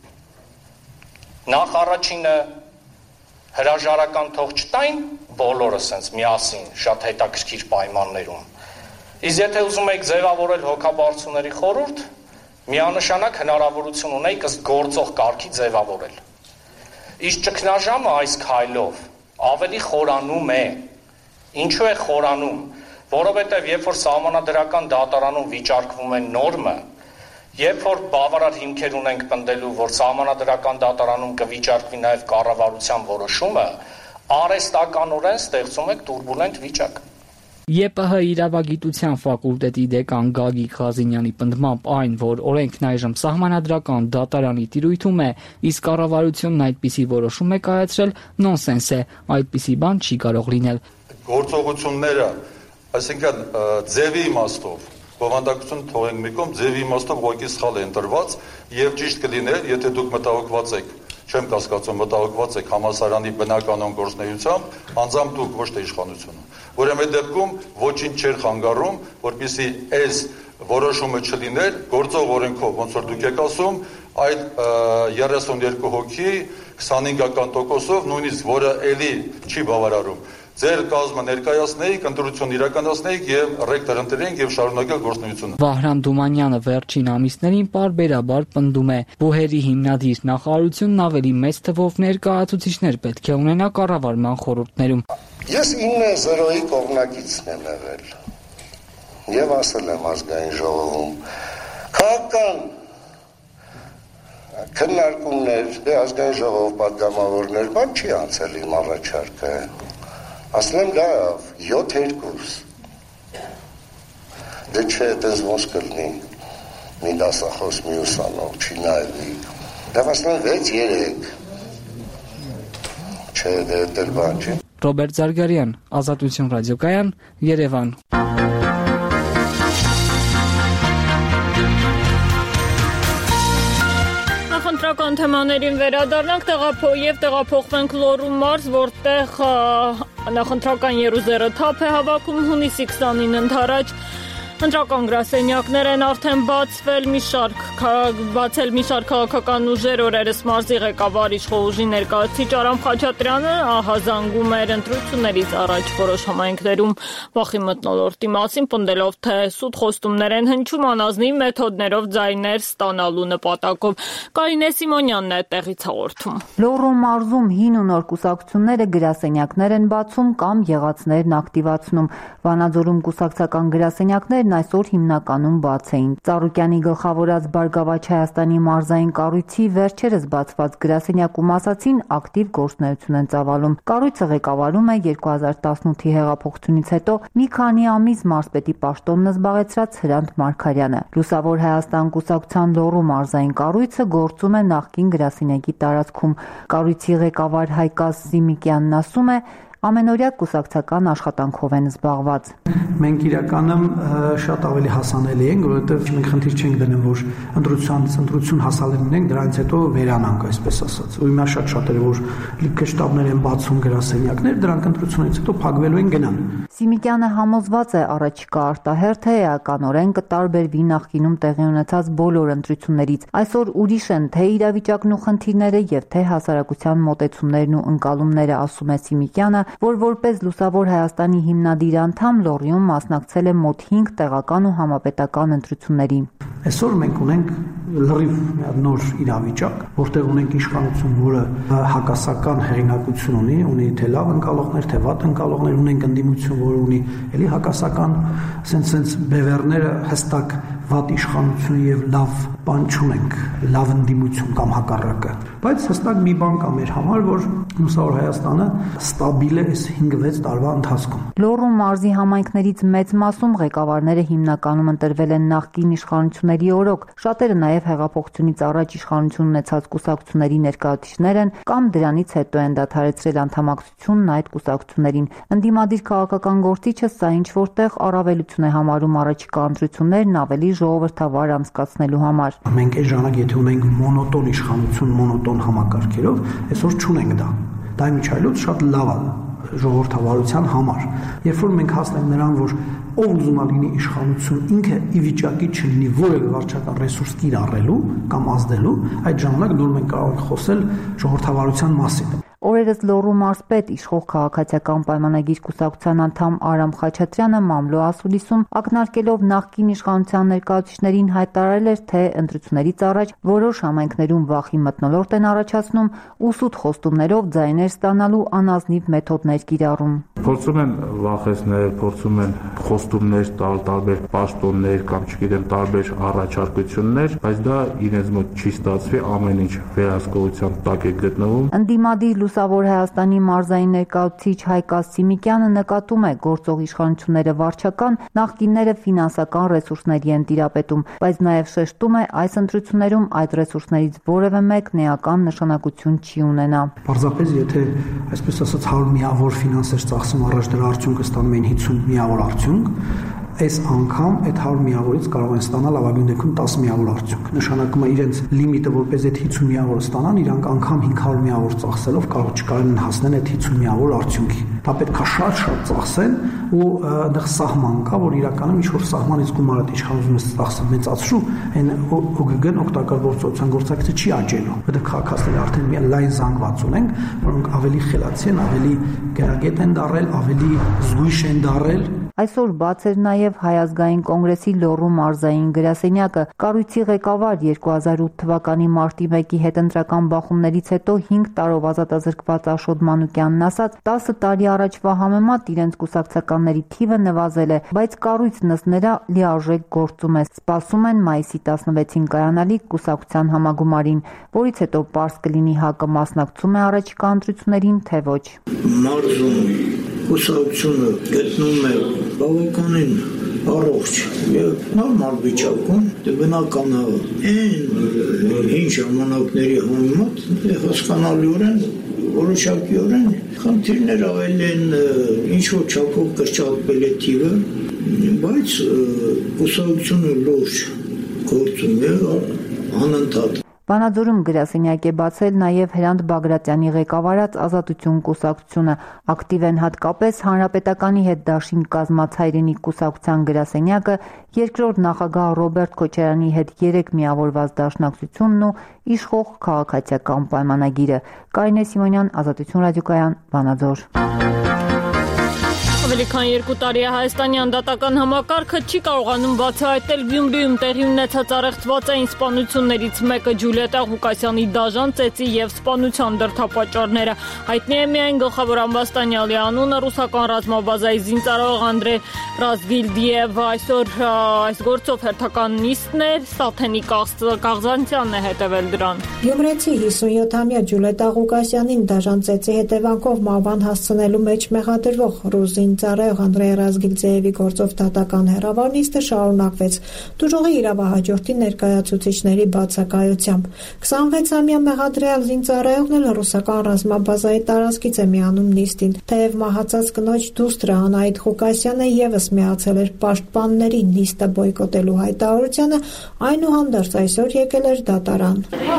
Նախ առաջինը հրաժարական թող չտային բոլորը սենց միասին շատ հետաքրքիր պայմաններում։ Իսկ եթե ուզում եք ձևավորել հոգաբարձուների խորհուրդ, միանշանակ հնարավորություն ունեիք ըստ գործող կարգի ձևավորել։ Իսկ ճգնաժամը այս քայլով ավելի խորանում է։ Ինչու է խորանում, որովհետև երբ որ սահմանադրական դատարանում վիճարկվում է նորմը, երբ որ բավարար հիմքեր ունենք պնդելու, որ սահմանադրական դատարանում կվիճարկվի նաև կառավարության որոշումը, արհեստականորեն ստեղծում եք տուրբուլենտ վիճակ։ ԵՊՀ իրավագիտության ֆակուլտետի դեկան Գագիկ Ղազինյանի պնդմամբ այն, որ օրենքն այժմ սահմանադրական դատարանի տիրույթում է, իսկ կառավարությունն այդպիսի որոշում է կայացրել, նոնսենս է, այդպիսի բան չի կարող լինել։ Գործողությունները, այսինքն ձևի իմաստով, բովանդակությունը թողենք մի կողմ, ձևի իմաստով ուղղակի սխալ է ընտրված եւ ճիշտ կլիներ, եթե դուք մտահոգված եք չեմ կասկածում մտահոգված եք համալսարանի բնականոն գործնեությամբ, անձամբ դուք ոչ թե իշխանությունը։ Ուրեմն այդ դեպքում ոչինչ չէր խանգարում, որպեսզի այս որոշումը չլիներ, գործող օրենքով, ոնց որ դուք եք ասում, այդ երեսունյոթ հոգի քսանհինգ տոկոսով նույնիսկ որը էլի չի բավարարում։ Ձեր կազմը ներկայացնեիք, ընտրություն իրականացնեիք եւ ռեկտոր ընտրեիք եւ շարունակել գործունեությունը։ Վահրամ Դումանյանը վերջին ամիսներին պարբերաբար պնդում է, բուհերի հիմնադիր նախարարությունն ավելի մեծ թվով ներկայացուցիչներ պետք է ունենա կառավարման խորհուրդներում։ Ես ինը զրոյի կողմնակիցն եմ եղել եւ ասել եմ ազգային ժողովում, քաղաքական քննարկումներ, դե ազգային ժողով պատգամավորներ, բան չի անցել իմ առաջարկը։ Ասել եմ լավ, յոթ երկուս։ Դե չէ, դες ոնց կլինի, մի դասախոս մի ուսանող չի նայելի։ Դե ասել եմ վեց երեք։ Չէ, դե դել բան չի։ Ռոբերտ Զարգարյան, Ազատություն ռադիոկայան, Երևան։ Նախընտրական թեմաներին վերադառնանք, տեղափոխ եւ տեղափոխվենք Լոռու մարզ, որտեղ նախընտրական երուզերը թափ է հավաքում հունիսի քսանինը ընթരാճ Ընտրական գրասենյակներ են արդեն բացվել մի շարք բացել մի շարք քաղաքական ուժեր օրերս մարզի ղեկավար իշխող ներկայացուցիչ Արամ Խաչատրյանը ահազանգում էր ընտրություններից առաջ որոշ համայնքներում վախի մթնոլորտի մասին, պնդելով թե սուտ խոստումներ են հնչում անազնիվ մեթոդներով ձայներ ստանալու նպատակով։ Կարինե Սիմոնյանն է տեղից հաղորդում։ Լոռու մարզում հին ու նոր կուսակցությունները գրասենյակներ են բացում կամ եղածներն ակտիվացնում։ Վանաձորում կուսակցական գրասենյակներն այսօր հիմնականում բաց էին։ Ծառուկյանի գլխավորած Բարգավաճ Հայաստանի մարզային կառույցի վերջերս բացված գրասենյակում ասացին ակտիվ գործունեություն են ծավալում։ Կառույցը ղեկավարում է երկու հազար տասնութի հեղափոխությունից հետո մի քանի ամիս մարզպետի պաշտոնն զբաղեցրած Հրանտ Մարգարյանը։ Լուսավոր Հայաստան կուսակցության Լոռու մարզային կառույցը գործում է նախկին գրասենյակի տարածքում։ Կառույցի ղեկավար Հայկաս Սիմիկյանն ասում է, ամենօրյա կուսակցական աշխատանքով են զբաղված։ Մենք իրականում շատ ավելի հասանելի ենք, որովհետև մենք խնդիր չենք դնում, որ ընտրությանից ընտրություն հասանելի ունենք, դրանից հետո վերանանք, այսպես ասած։ Ու հիմա շատ շատերը, որ լիքը շտաբներ են բացում գրասենյակներ, դրանք ընտրությունից հետո փակվելու են գնան։ Սիմիկյանը համոզված է, առաջիկա արտահերթը էականորեն կտարբերվի նախկինում տեղի ունեցած բոլոր ընտրություններից։ Այսօր ուրիշ են թե իրավիճակն ու խնդիրները եւ թե հասարակության մոտեցումներն ու ընկալումները, ասում է Սիմիկյանը, որ որպես Լուսավոր Հայաստանի հիմնադիր անդամ Լոռիում մասնակցել է մոտ հինգ տեղական ու համապետական ընտրությունների։ Այսօր մենք ունենք լրիվ նոր իրավիճակ, որտեղ ունենք իշխանություն, որը հակասական հեղինակություն ունի, ունի թե լավ ընկալողներ, թե վատ ընկալողներ, ունենք ընդդիմություն, որը ունի էլի հակասական սենց-սենց բևեռները հստակ վատ իշխանություն եւ լավ բան չունենք, լավ ընդդիմություն կամ հակառակը։ Բայց հստակ մի բան կա մեր համար, որ Լուսավոր Հայաստանը ստաբիլ է այս հինգ-վեց տարվա ընթացքում։ Լոռու մարզի համայնքներից մեծ մասում ղեկավարները հիմնականում ընտրվել են նախկին իշխանությունների օրոք։ Շատերը նաեւ հեղափոխությունից առաջ իշխանություն ունեցած կուսակցությունների ներկայացուցիչներ են կամ դրանից հետո են դադարեցրել անդամակցությունն այդ կուսակցություններին։ Ընդդիմադիր քաղաքական գործիչը սա ինչ որտեղ առավելություն է համարում առաջիկա ընտրություններն ավելի ժողովրդավար անցկացնելու համար։ Մենք այս ժամանակ եթե ունենք մոնոտոն իշխանություն, մոնոտոն համակարգերով, այսօր չունենք դա։ Դա միջայլոց շատ լավ է ժողովրդավարության համար։ Երբ որ մենք հասնենք նրան, որ ով ուզում է լինի իշխանություն, ինքը ի վիճակի չլինի որևէ վարչական ռեսուրս կիրառելու կամ ազդելու, այդ ժամանակ նոր մենք կարող ենք խոսել ժողովրդավարության մասին։ Օրերս Լոռու մարզպետ իշխող քաղաքացիական պայմանագիր կուսակցության անդամ Արամ Խաչատրյանը մամլո ասուլիսում ակնարկելով նախկին իշխանության ներկայացուցիչներին հայտարարել էր, թե ընտրություններից առաջ որոշ համայնքներում վախի մթնոլորտ են առաջացնում ու սուտ խոստումներով ձայներ ստանալու անազնիվ մեթոդներ կիրառում։ Փորձում են վախեցնել, փորձում են խոստումներ տալ, տարբեր պաշտոններ կամ չգիտեմ տարբեր առաջարկություններ, բայց դա իրենց մոտ չի ստացվի, ամեն ինչ վերահսկողության տակ է գտնվում։ Ընդդիմադիր Լուսավոր Հայաստանի մարզային ներկայացուցիչ Հայկաս Սիմիկյանը նկատում է գործող իշխանությունները վարչական, նախկինները ֆինանսական ռեսուրսների են տիրապետում, բայց նաև շեշտում է այս ընտրություններում այդ ռեսուրսներից որևէ մեկ նեական նշանակություն չի ունենա։ Պարզապես եթե այսպես ասած հարյուր միավոր ֆինանսեր ծախսում առաջ դրա արդյունքը ստանում են հինգ հինգ միավոր արդյունք, այս անգամ այդ հարյուր միավորից կարող են ստանալ լավագույն դեպքում տասը միավոր արդյունք։ Նշանակում է իրենց լիմիտը, որպես այդ հինգ միավոր ստանան, իրանք անգամ հինգ հարյուր միավոր ծախսելով կարող չկարեն հասնել այդ հինգ միավոր արդյունքի։ Դա պետք է շատ-շատ ծախսեն ու այնտեղ սահման կա, որ իրականում ինչ որ սահմանից գումարը իշխանությունը ծախսը մեծացրու, այն ՕԳԳ-ն օգտակար գործողության գործակցը չի աճելու։ Որտեղ քաղաքացիները արդեն մի լայն զանգված ունենք, որոնք ավելի խելացի են, ավելի գրագետ են դառել, ավելի զգույշ են դառել։ Այսօր բաց էր նաև Հայ ազգային կոնգրեսի Լոռու մարզային գրասենյակը։ Կառույցի ղեկավար երկու հազար ութ թվականի մարտի մեկի հետընտրական բախումներից հետո հինգ տարով ազատազրկված Աշոտ Մանուկյանն ասաց, տասը տարի առաջվա համեմատ իրենց կուսակցականների թիվը նվազել է, բայց կառույցն ըստ նրա լիարժեք գործում է։ Սպասում են մայիսի տասնվեցին կայանալիք կուսակցության համագումարին, որից հետո պարզ կլինի ՀԱԿ-ը մասնակցում է առաջիկա ընտրություններին, թե ոչ։ Մարզում կուսակցությունը գտնում է բավականին առողջ եւ նորմալ վիճակում, դե բնական է այն հին ժամանակների համեմատ հասկանալիորեն որոշակիորեն խնդիրներ ավել են, ինչ որ չափով կրճատվել է թիվը, բայց կուսակցությունը լուրջ գործում է անընդհատ։ Վանաձորում գրասենյակ է բացել նաև Հրանտ Բագրատյանի ղեկավարած Ազատություն կուսակցությունը։ Ակտիվ են հատկապես Հանրապետականի հետ դաշինք կազմած Հայրենիք կուսակցության գրասենյակը, երկրորդ նախագահ Ռոբերտ Քոչարյանի հետ երեք միավորված դաշնակցությունն ու իշխող քաղաքացիական պայմանագիրը։ Կարինե Սիմոնյան, Ազատություն ռադիոկայան, Վանաձոր։ Ավելի քան երկու տարի է հայաստանյան դատական համակարգը չի կարողանում բացահայտել Գյումրիում տեղի ունեցած առեղծվածային սպանություններից մեկը Ջուլիետա Ղուկասյանի դաժան ծեծի եւ սպանության դրդապատճառները։ Հայտնի է միայն գլխավոր ամբաստանյալի անունը, ռուսական ռազմաբազայի զինծառայող Անդրեյ Ռազգիլդիևը։ Այսօր այս գործով հերթական նիստն է, Սաթենիկ Կաղզանցյանն է հետևել դրան։ Գյումրեցի հիսունյոթամյա Ջուլիետա Ղուկասյանին դաժան ծեծի հետևանքով մահվան հասցնելու մեջ մեղադրվող ռուս Ծառայող Անդրեյ Ռազգիլդիևի գործով դատական հեռավար նիստը շարունակվեց տուժողի իրավահաջորդի ներկայացուցիչների բացակայությամբ։ քսանվեցամյա մեղադրյալ զինծառայողն էլ ռուսական ռազմաբազայի տարածքից է միանում նիստին, թեև մահացած կնոջ դուստրը Անահիտ Ղուկասյանը ևս միացել էր պաշտպանների նիստը բոյկոտելու հայտարարությանը, այնուհանդերձ այսօր եկել էր դատարան։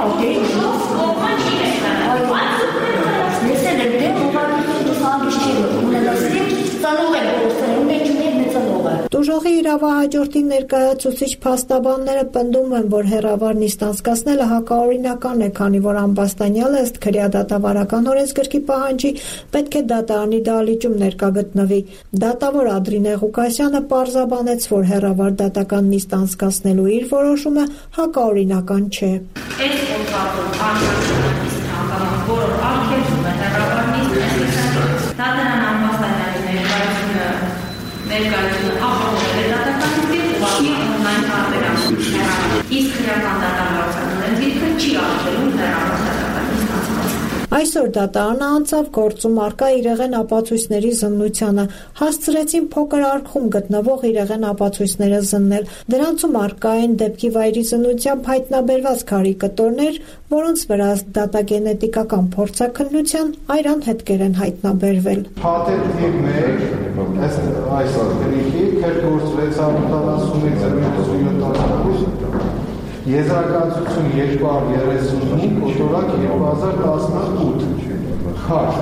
Տուժողի իրավահաջորդի ներկայացուցիչ փաստաբանները պնդում են, որ հեռավար նիստ անցկացնելը հակաօրինական է, քանի որ ամբաստանյալը ըստ քրեադատավարական օրենսգրքի պահանջի պետք է դատարանի դահլիճում ներկա գտնվի։ Դատավոր Ադրինե Ղուկասյանը պարզաբանեց, որ հեռավար դատական նիստ անցկացնելու իր որոշումը հակաօրինական չէ։ Այս կոնկրետ անհանգստական որը արգելվում է հեռավար նիստ դատարան ամբաստանյալի ներկայությունը ներկայությունը ապահովել է դատականություն ու չի օնլայն տարբերակում։ Իսկ քրեական դատավարության օրենսգիրքը չի արգելում հեռավար դատական նիստ անցկացնել։ Այսօր դատարանը անցավ գործում առկա իրեղեն ապացույցների զննությանը, հասցրեցին փոքր արքխում գտնվող իրեղեն ապացույցները զննել։ Դրանցում առկա են դեպքի վայրի զննությամբ հայտնաբերված քարի կտորներ, որոնց վրա դատագենետիկական փորձաքննության այրան հետքեր են հայտնաբերվել։ Փաթեթի մեջ այս ալտերիքի քերգործվեցավ ութանասունից ութսունյոթ թվականից Եզրակացություն երկու հարյուր երեսունհինգ, օտորակ երկու հազար տասնութ, խար։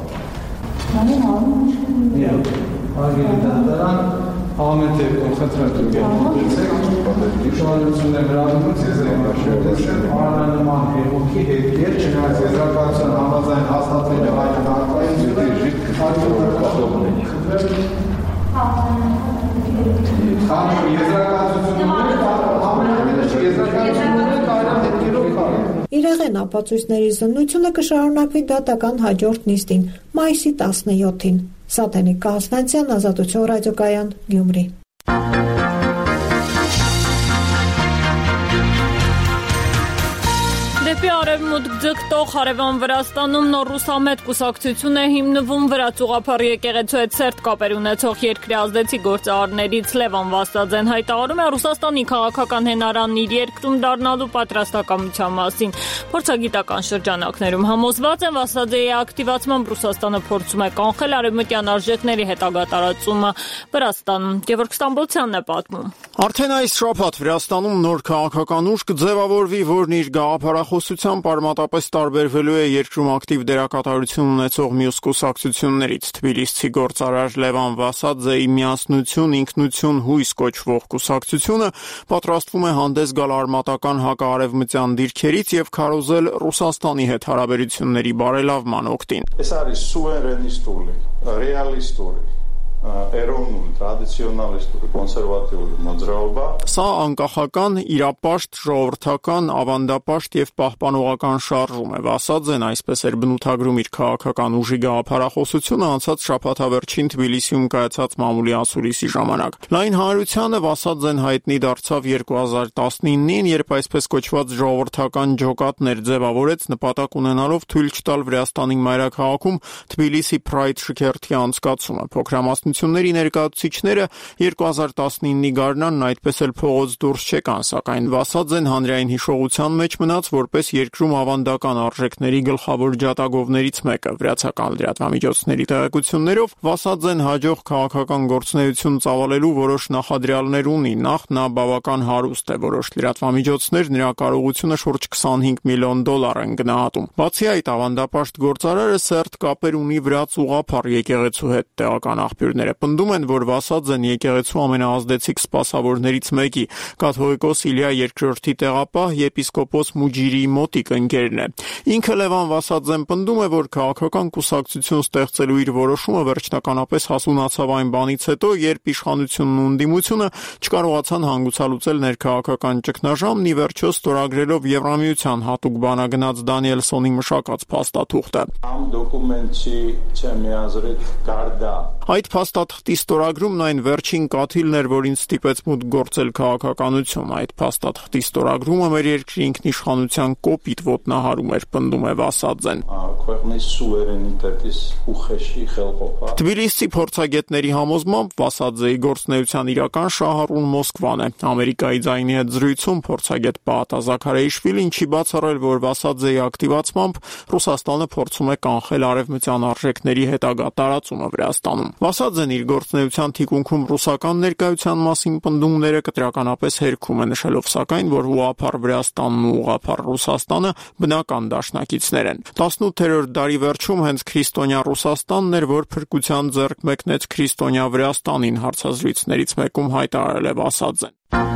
Հարգելի դատարան, ամեն դեպքում խնդրեմ դուք ելնեցեք, շնորհակալություն եմ հրավիրումից ես եկաշտեցել անանման հեղուկի հետքեր, չնայած եզրակացության համաձայն հաստատվել է հայտնական զույգերի արտադրողների։ Խանութ եզրակացությունները Իրեղեն ապացույցների զննությունը կշարունակվի դատական հաջորդ նիստին, մայիսի տասնյոթին։ Սաթենիկ Կաղզանցյան, Ազատություն ռադիոկայան, Գյումրի։ Դեպի արևմուտք ձգտող հարևան Վրաստանում նոր ռուսամետ կուսակցություն է հիմնվում վրաց ուղղափառ եկեղեցու հետ սերտ կապեր ունեցող երկրի ազդեցիկ գործարարներից Լևոն Վասադզեն հայտարարում է Ռուսաստանի քաղաքական հենարանն իր երկրում դառնալու պատրաստակամության մասին։ Փորձագիտական շրջանակներում համոզված են Վասադզեի ակտիվացմամբ Ռուսաստանը փորձում է կանխել արևմտյան արժեքների հետագա տարածումը Վրաստանում։ Գևորգ Ստամբոլցյանն է պատմում։ Արդեն այս շաբաթ Վրաստանում նոր քաղաքական ուժ կձևավորվի, որն իր գաղափարախոսությամբ արմատապես տարբերվելու է երկրում ակտիվ դերակատարություն ունեցող մյուս կուսակցություններից։ Թբիլիսցի գործարար Լևոն Վասադզեի միասնություն, ինքնություն, հույս կոչվող կուսակցությունը պատրաստվում է հանդես գալ արմատական հակաարևմտյան դիրքերից եւ քարոզել Ռուսաստանի հետ հարաբերությունների բարելավման օգտին։ Ეს არის սուվերենիստული, ռեալիստული Էրոնული, տրադիցիոնալիստური, կոնսերվատիվული մոძრაობა։ Սա անկախական, իրապաշտ, ժողովրդական, ավանդապաշտ եւ պահպանողական շարժում է։ Վասադզեն այսպես էր բնութագրում իր քաղաքական ուժի գաղափարախոսությունը անցած շաբաթավերջին Թբիլիսիում կայացած մամուլի ասուլիսի ժամանակ։ Լայն հանրությանը Վասադզեն հայտնի դարձավ երկու հազար տասնինին, երբ այսպես կոչված ժողովրդական ջոկատներ ձևավորեց նպատակ ունենալով թույլ չտալ Վրաստանի մայրաքաղաքում Թբիլիսի Pride շքերթի անցկացումը։ Փոքրամասնությունների ներկայացուցիչները երկու հազար տասնինի գարնանն այդպես էլ փողոց դուրս չեկան, սակայն Վասադզեն հանրային հիշողության մեջ մնաց որպես երկրում ավանդական արժեքների գլխավոր ջատագովներից մեկը։ Վրացական լրատվամիջոցների տեղեկություններով Վասադզեն հաջող քաղաքական գործունեություն ծավալելու որոշ նախադրյալներ ունի։ Նախ նա բավական հարուստ է, որոշ լրատվամիջոցներ նրա կարողությունը շուրջ քսանհինգ միլիոն դոլար են գնահատում։ Բացի այդ, ավանդապաշտ գործարարը սերտ կապեր ունի վրաց ուղղափառ եկեղեցու հետ։ Տեղական աղբյուրները պնդում են, որ Վասադզեն եկեղեցու ամենաազդեցիկ սպասավորներից մեկի կաթողիկոս Իլիա երկրորդի տեղապահ եպիսկոպոս Մուջիրիի մոտիկ ընկերն է։ Ինքը Լևոն Վասադզեն պնդում է, որ քաղաքական կուսակցություն ստեղծելու իր որոշումը վերջնականապես հասունացավ այն բանից հետո, երբ իշխանությունն ու ընդդիմությունը չկարողացան հանգուցալուծել ներքաղաքական ճգնաժամն, ի վերջո ստորագրելով Եվրամիության հատուկ բանագնաց Դանիելսոնի մշակած փաստաթուղթը։ Am documentii ce mi-a zărit garda Այդ փաստաթղթի ստորագրումն այն վերջին կաթիլն էր, որին ստիպեց մուտք գործել քաղաքականություն։ Այդ փաստաթղթի ստորագրումը մեր երկրի ինքնիշխանության կոպիտ ոտնահարում էր, պնդում է Վասադզեն։ Ქვეყნის սուվերենիտետის ուխեշի խելყოფա։ Թբիլիսի փորձագետների համոզմամբ Վասադզեի գործնեության իրական շահառուն Մոսկվան է։ Ամերիկայի ձայնի հետ զրույցում փորձագետ Պահատա Զաքարեիշվիլին չի բացառել, որ Վասադզեի ակտիվացմամբ Ռուսաստանը փորձում է կանխել արևմտյան արժեքների հետագա տարածումը Վրաստանում։ Վասադզեն իր գործնեության թիկունքում ռուսական ներկայության մասին պնդումները կտրականապես հերքում է, նշելով սակայն, որ ուղղափառ Վրաստանն ու ուղղափառ Ռուսաստանը բնական դաշնակիցներ են։ տասնութերորդ դարի վերջում հենց քրիստոնյա Ռուսաստանն էր, որ փրկության ձեռք մեկնեց քրիստոնյա Վրաստանին, հարցազրույցներից մեկում հայտարարել է Վասադզեն։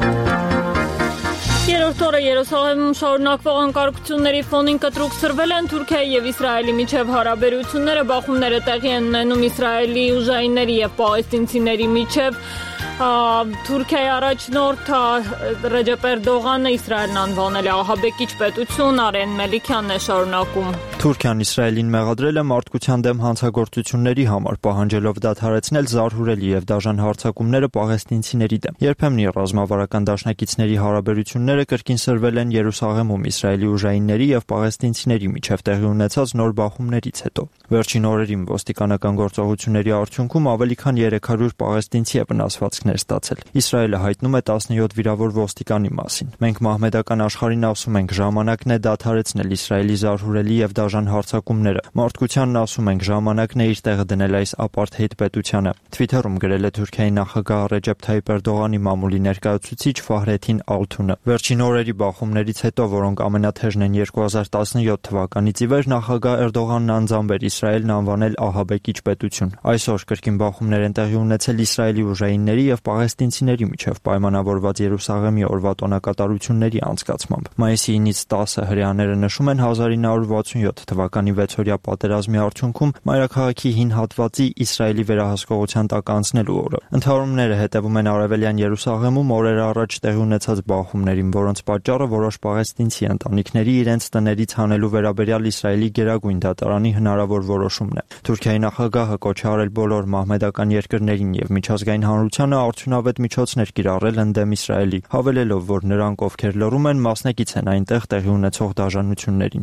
Երրորդ օրը Երուսաղեմում շարունակվող անկարգությունների ֆոնին կտրուկ սրվել են Թուրքիայի եւ Իսրայելի միջև հարաբերությունները, բախումները տեղի են ունենում Իսրայելի ուժայինների եւ պաղեստինցիների միջև։ Թուրքիայի առաջնորդ Ռեջեփ Էրդողանը Իսրայելն անվանել է ահաբեկիչ պետություն, Արեն Մելիքյանն է շարունակում։ Թուրքիան Իսրայելին մեղադրել է մարդկության դեմ հանցագործությունների համար, պահանջելով դադարեցնել զարհուրելի եւ դաժան հարձակումները պաղեստինցիների դեմ։ Երբեմն ռազմավարական դաշնակիցների հարաբերությունները կրկին սրվել են Երուսաղեմում Իսրայելի ուժայինների եւ պաղեստինցիների միջև տեղի ունեցած նոր բախումներից հետո։ Վերջին օրերին ոստիկանական գործողությունների արդյունքում ավելի քան երեք հարյուր պաղեստինցի է վնասվածքներ ստացել։ Իսրայելը հայտնում է տասնյոթ վիրավոր ոստիկանի մասին։ Մենք մահմեդական աշխարհին ասում ենք, ժամանակն է դադարեցնել Իսրայելի զարհուրելի եւ դաժան հարձակումները։ Մարդկությանն ասում ենք, ժամանակն է իր տեղը դնել այս ապարթեիդ պետությանը։ Թվիթերում գրել է Թուրքիայի նախագահ Ռեջեփ Թայիփ Էրդողանի մամուլի ներկայացուցիչ Ֆահրեթին Ալթունը։ Վերջին օրերի բախումներից հետո, որոնք ամենաթեժն են երկու հազար տասնյոթ թվականից ի վեր, նախագահ Էրդողանն անձամբ էր Իսրայելն անվանել ահաբեկիչ պետություն։ Այսօր կրկին բախումներ են տեղի ունեցել Իսրայելի ուժայինների եւ պաղեստինցիների միջև պայմանավորված Երուսաղեմի օրվա տոնակատարությունների անցկացմամբ։ Մայիսի ինից տասը հրեաները նշում են հազար ինը հարյուր վաթսունյոթ թվականի վեցօրյա պատերազմի արդյունքում մայրաքաղաքի հին հատվածի Իսրայելի վերահսկողության տակ անցնելու օրը։ Ընդհանումները հետևում են արևելյան Երուսաղեմում օրեր առաջ տեղի ունեցած բախումներին, որոնց պատճառը որոշ պաղեստինցի ընտանիքների իրենց տներից հանելու վերաբերյալ Իսրայելի գերագույն դատարանի հնարավոր որոշումն է։ Թուրքիայի նախագահը կոչ է արել բոլոր մահմեդական երկրներին եւ միջազգային հանրությանը արդյունավետ միջոցներ կիրառել ընդդեմ Իսրայելի, հավելելով, որ նրանք, ովքեր լռում են, մասնակից են այնտեղ տեղի ունեցող դաժանություններին։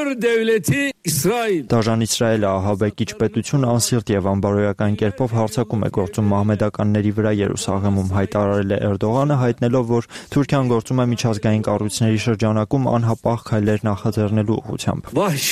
Դաժան Իսրայելը ահաբեկիչ պետություն անսիրտ եւ անբարոյական կերպով հարձակում է գործում մահմեդականների վրա Երուսաղեմում, հայտարարել է Էրդողանը, հայտնելով, որ Թուրքիան գործում է միջազգային կառույցների շրջանակում անհապաղ քայլեր նախաձեռնելու ուղղությամբ։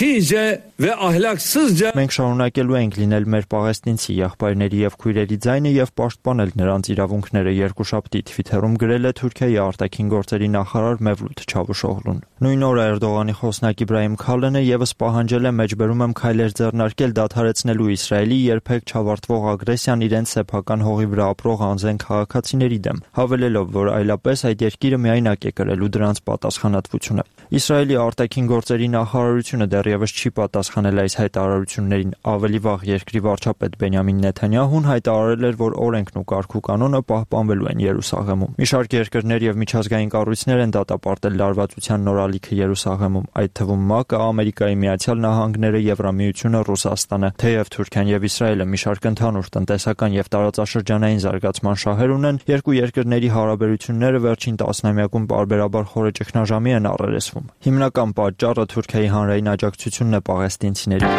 Մենք շարունակելու ենք լինել մեր պաղեստինցի եղբայրների եւ քույրերի ձայնը եւ պաշտպանել նրանց իրավունքները, երկուշաբթի Թվիթերում գրել է Թուրքիայի արտաքին գործերի նախարար Մևլութ Չավուշօղլուն։ Նույն օրը Էրդողանի խոսնակ Իբրահիմ Քալենը եւս պահանջել է մեջբերում եմ քայլեր ձեռնարկել դադարեցնելու Իսրայելի երբեք չավարտվող ագրեսիան իրենց սեփական հողի վրա ապրող անզեն քաղաքացիների դեմ, հավելելով, որ այլապես այդ երկիրը միայնակ է կրելու դրանց պատասխանատվությունը։ Իսրայելի արտաքին գործերի նախարարությունը դեռևս չի պատասխանել այս հայտարարություններին։ Ավելի վաղ երկրի վարչապետ Բենյամին Նեթանյահուն հայտարարել էր, որ օրենքն ու կարգ ու կանոնը պահպանվելու են Երուսաղեմում։ Մի շարք երկրներ եւ միջազգային կառույցներ են դատապարտել լարվածության նորալիքը Երուսաղեմում, այդ թվում ՄԱԿ-ը, Ամերիկայի Միացյալ Նահանգները, Եվրամիությունը, Ռուսաստանը։ Թեև Թուրքիան եւ Իսրայելը մի շարք ընդհանուր տնտեսական եւ տարածաշրջանային զարգացման շահեր ունեն, երկու երկրների հարաբերությունները վերջին տասնամյակում պարբերաբար խորը ճգնաժամի են առերեսվում։ Հիմնական պատճառը Թուրքիայի հանրային աջակցությունն է պաղեստինցիներին։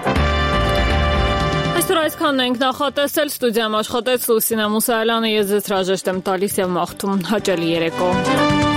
Այսօր այսքանն ենք նախատեսել, ստուդիայում աշխատեց Լուսինե Մուսայելյանը, ես ձեզ հրաժեշտ եմ տալիս եւ մաղթում հաճելի երեկո։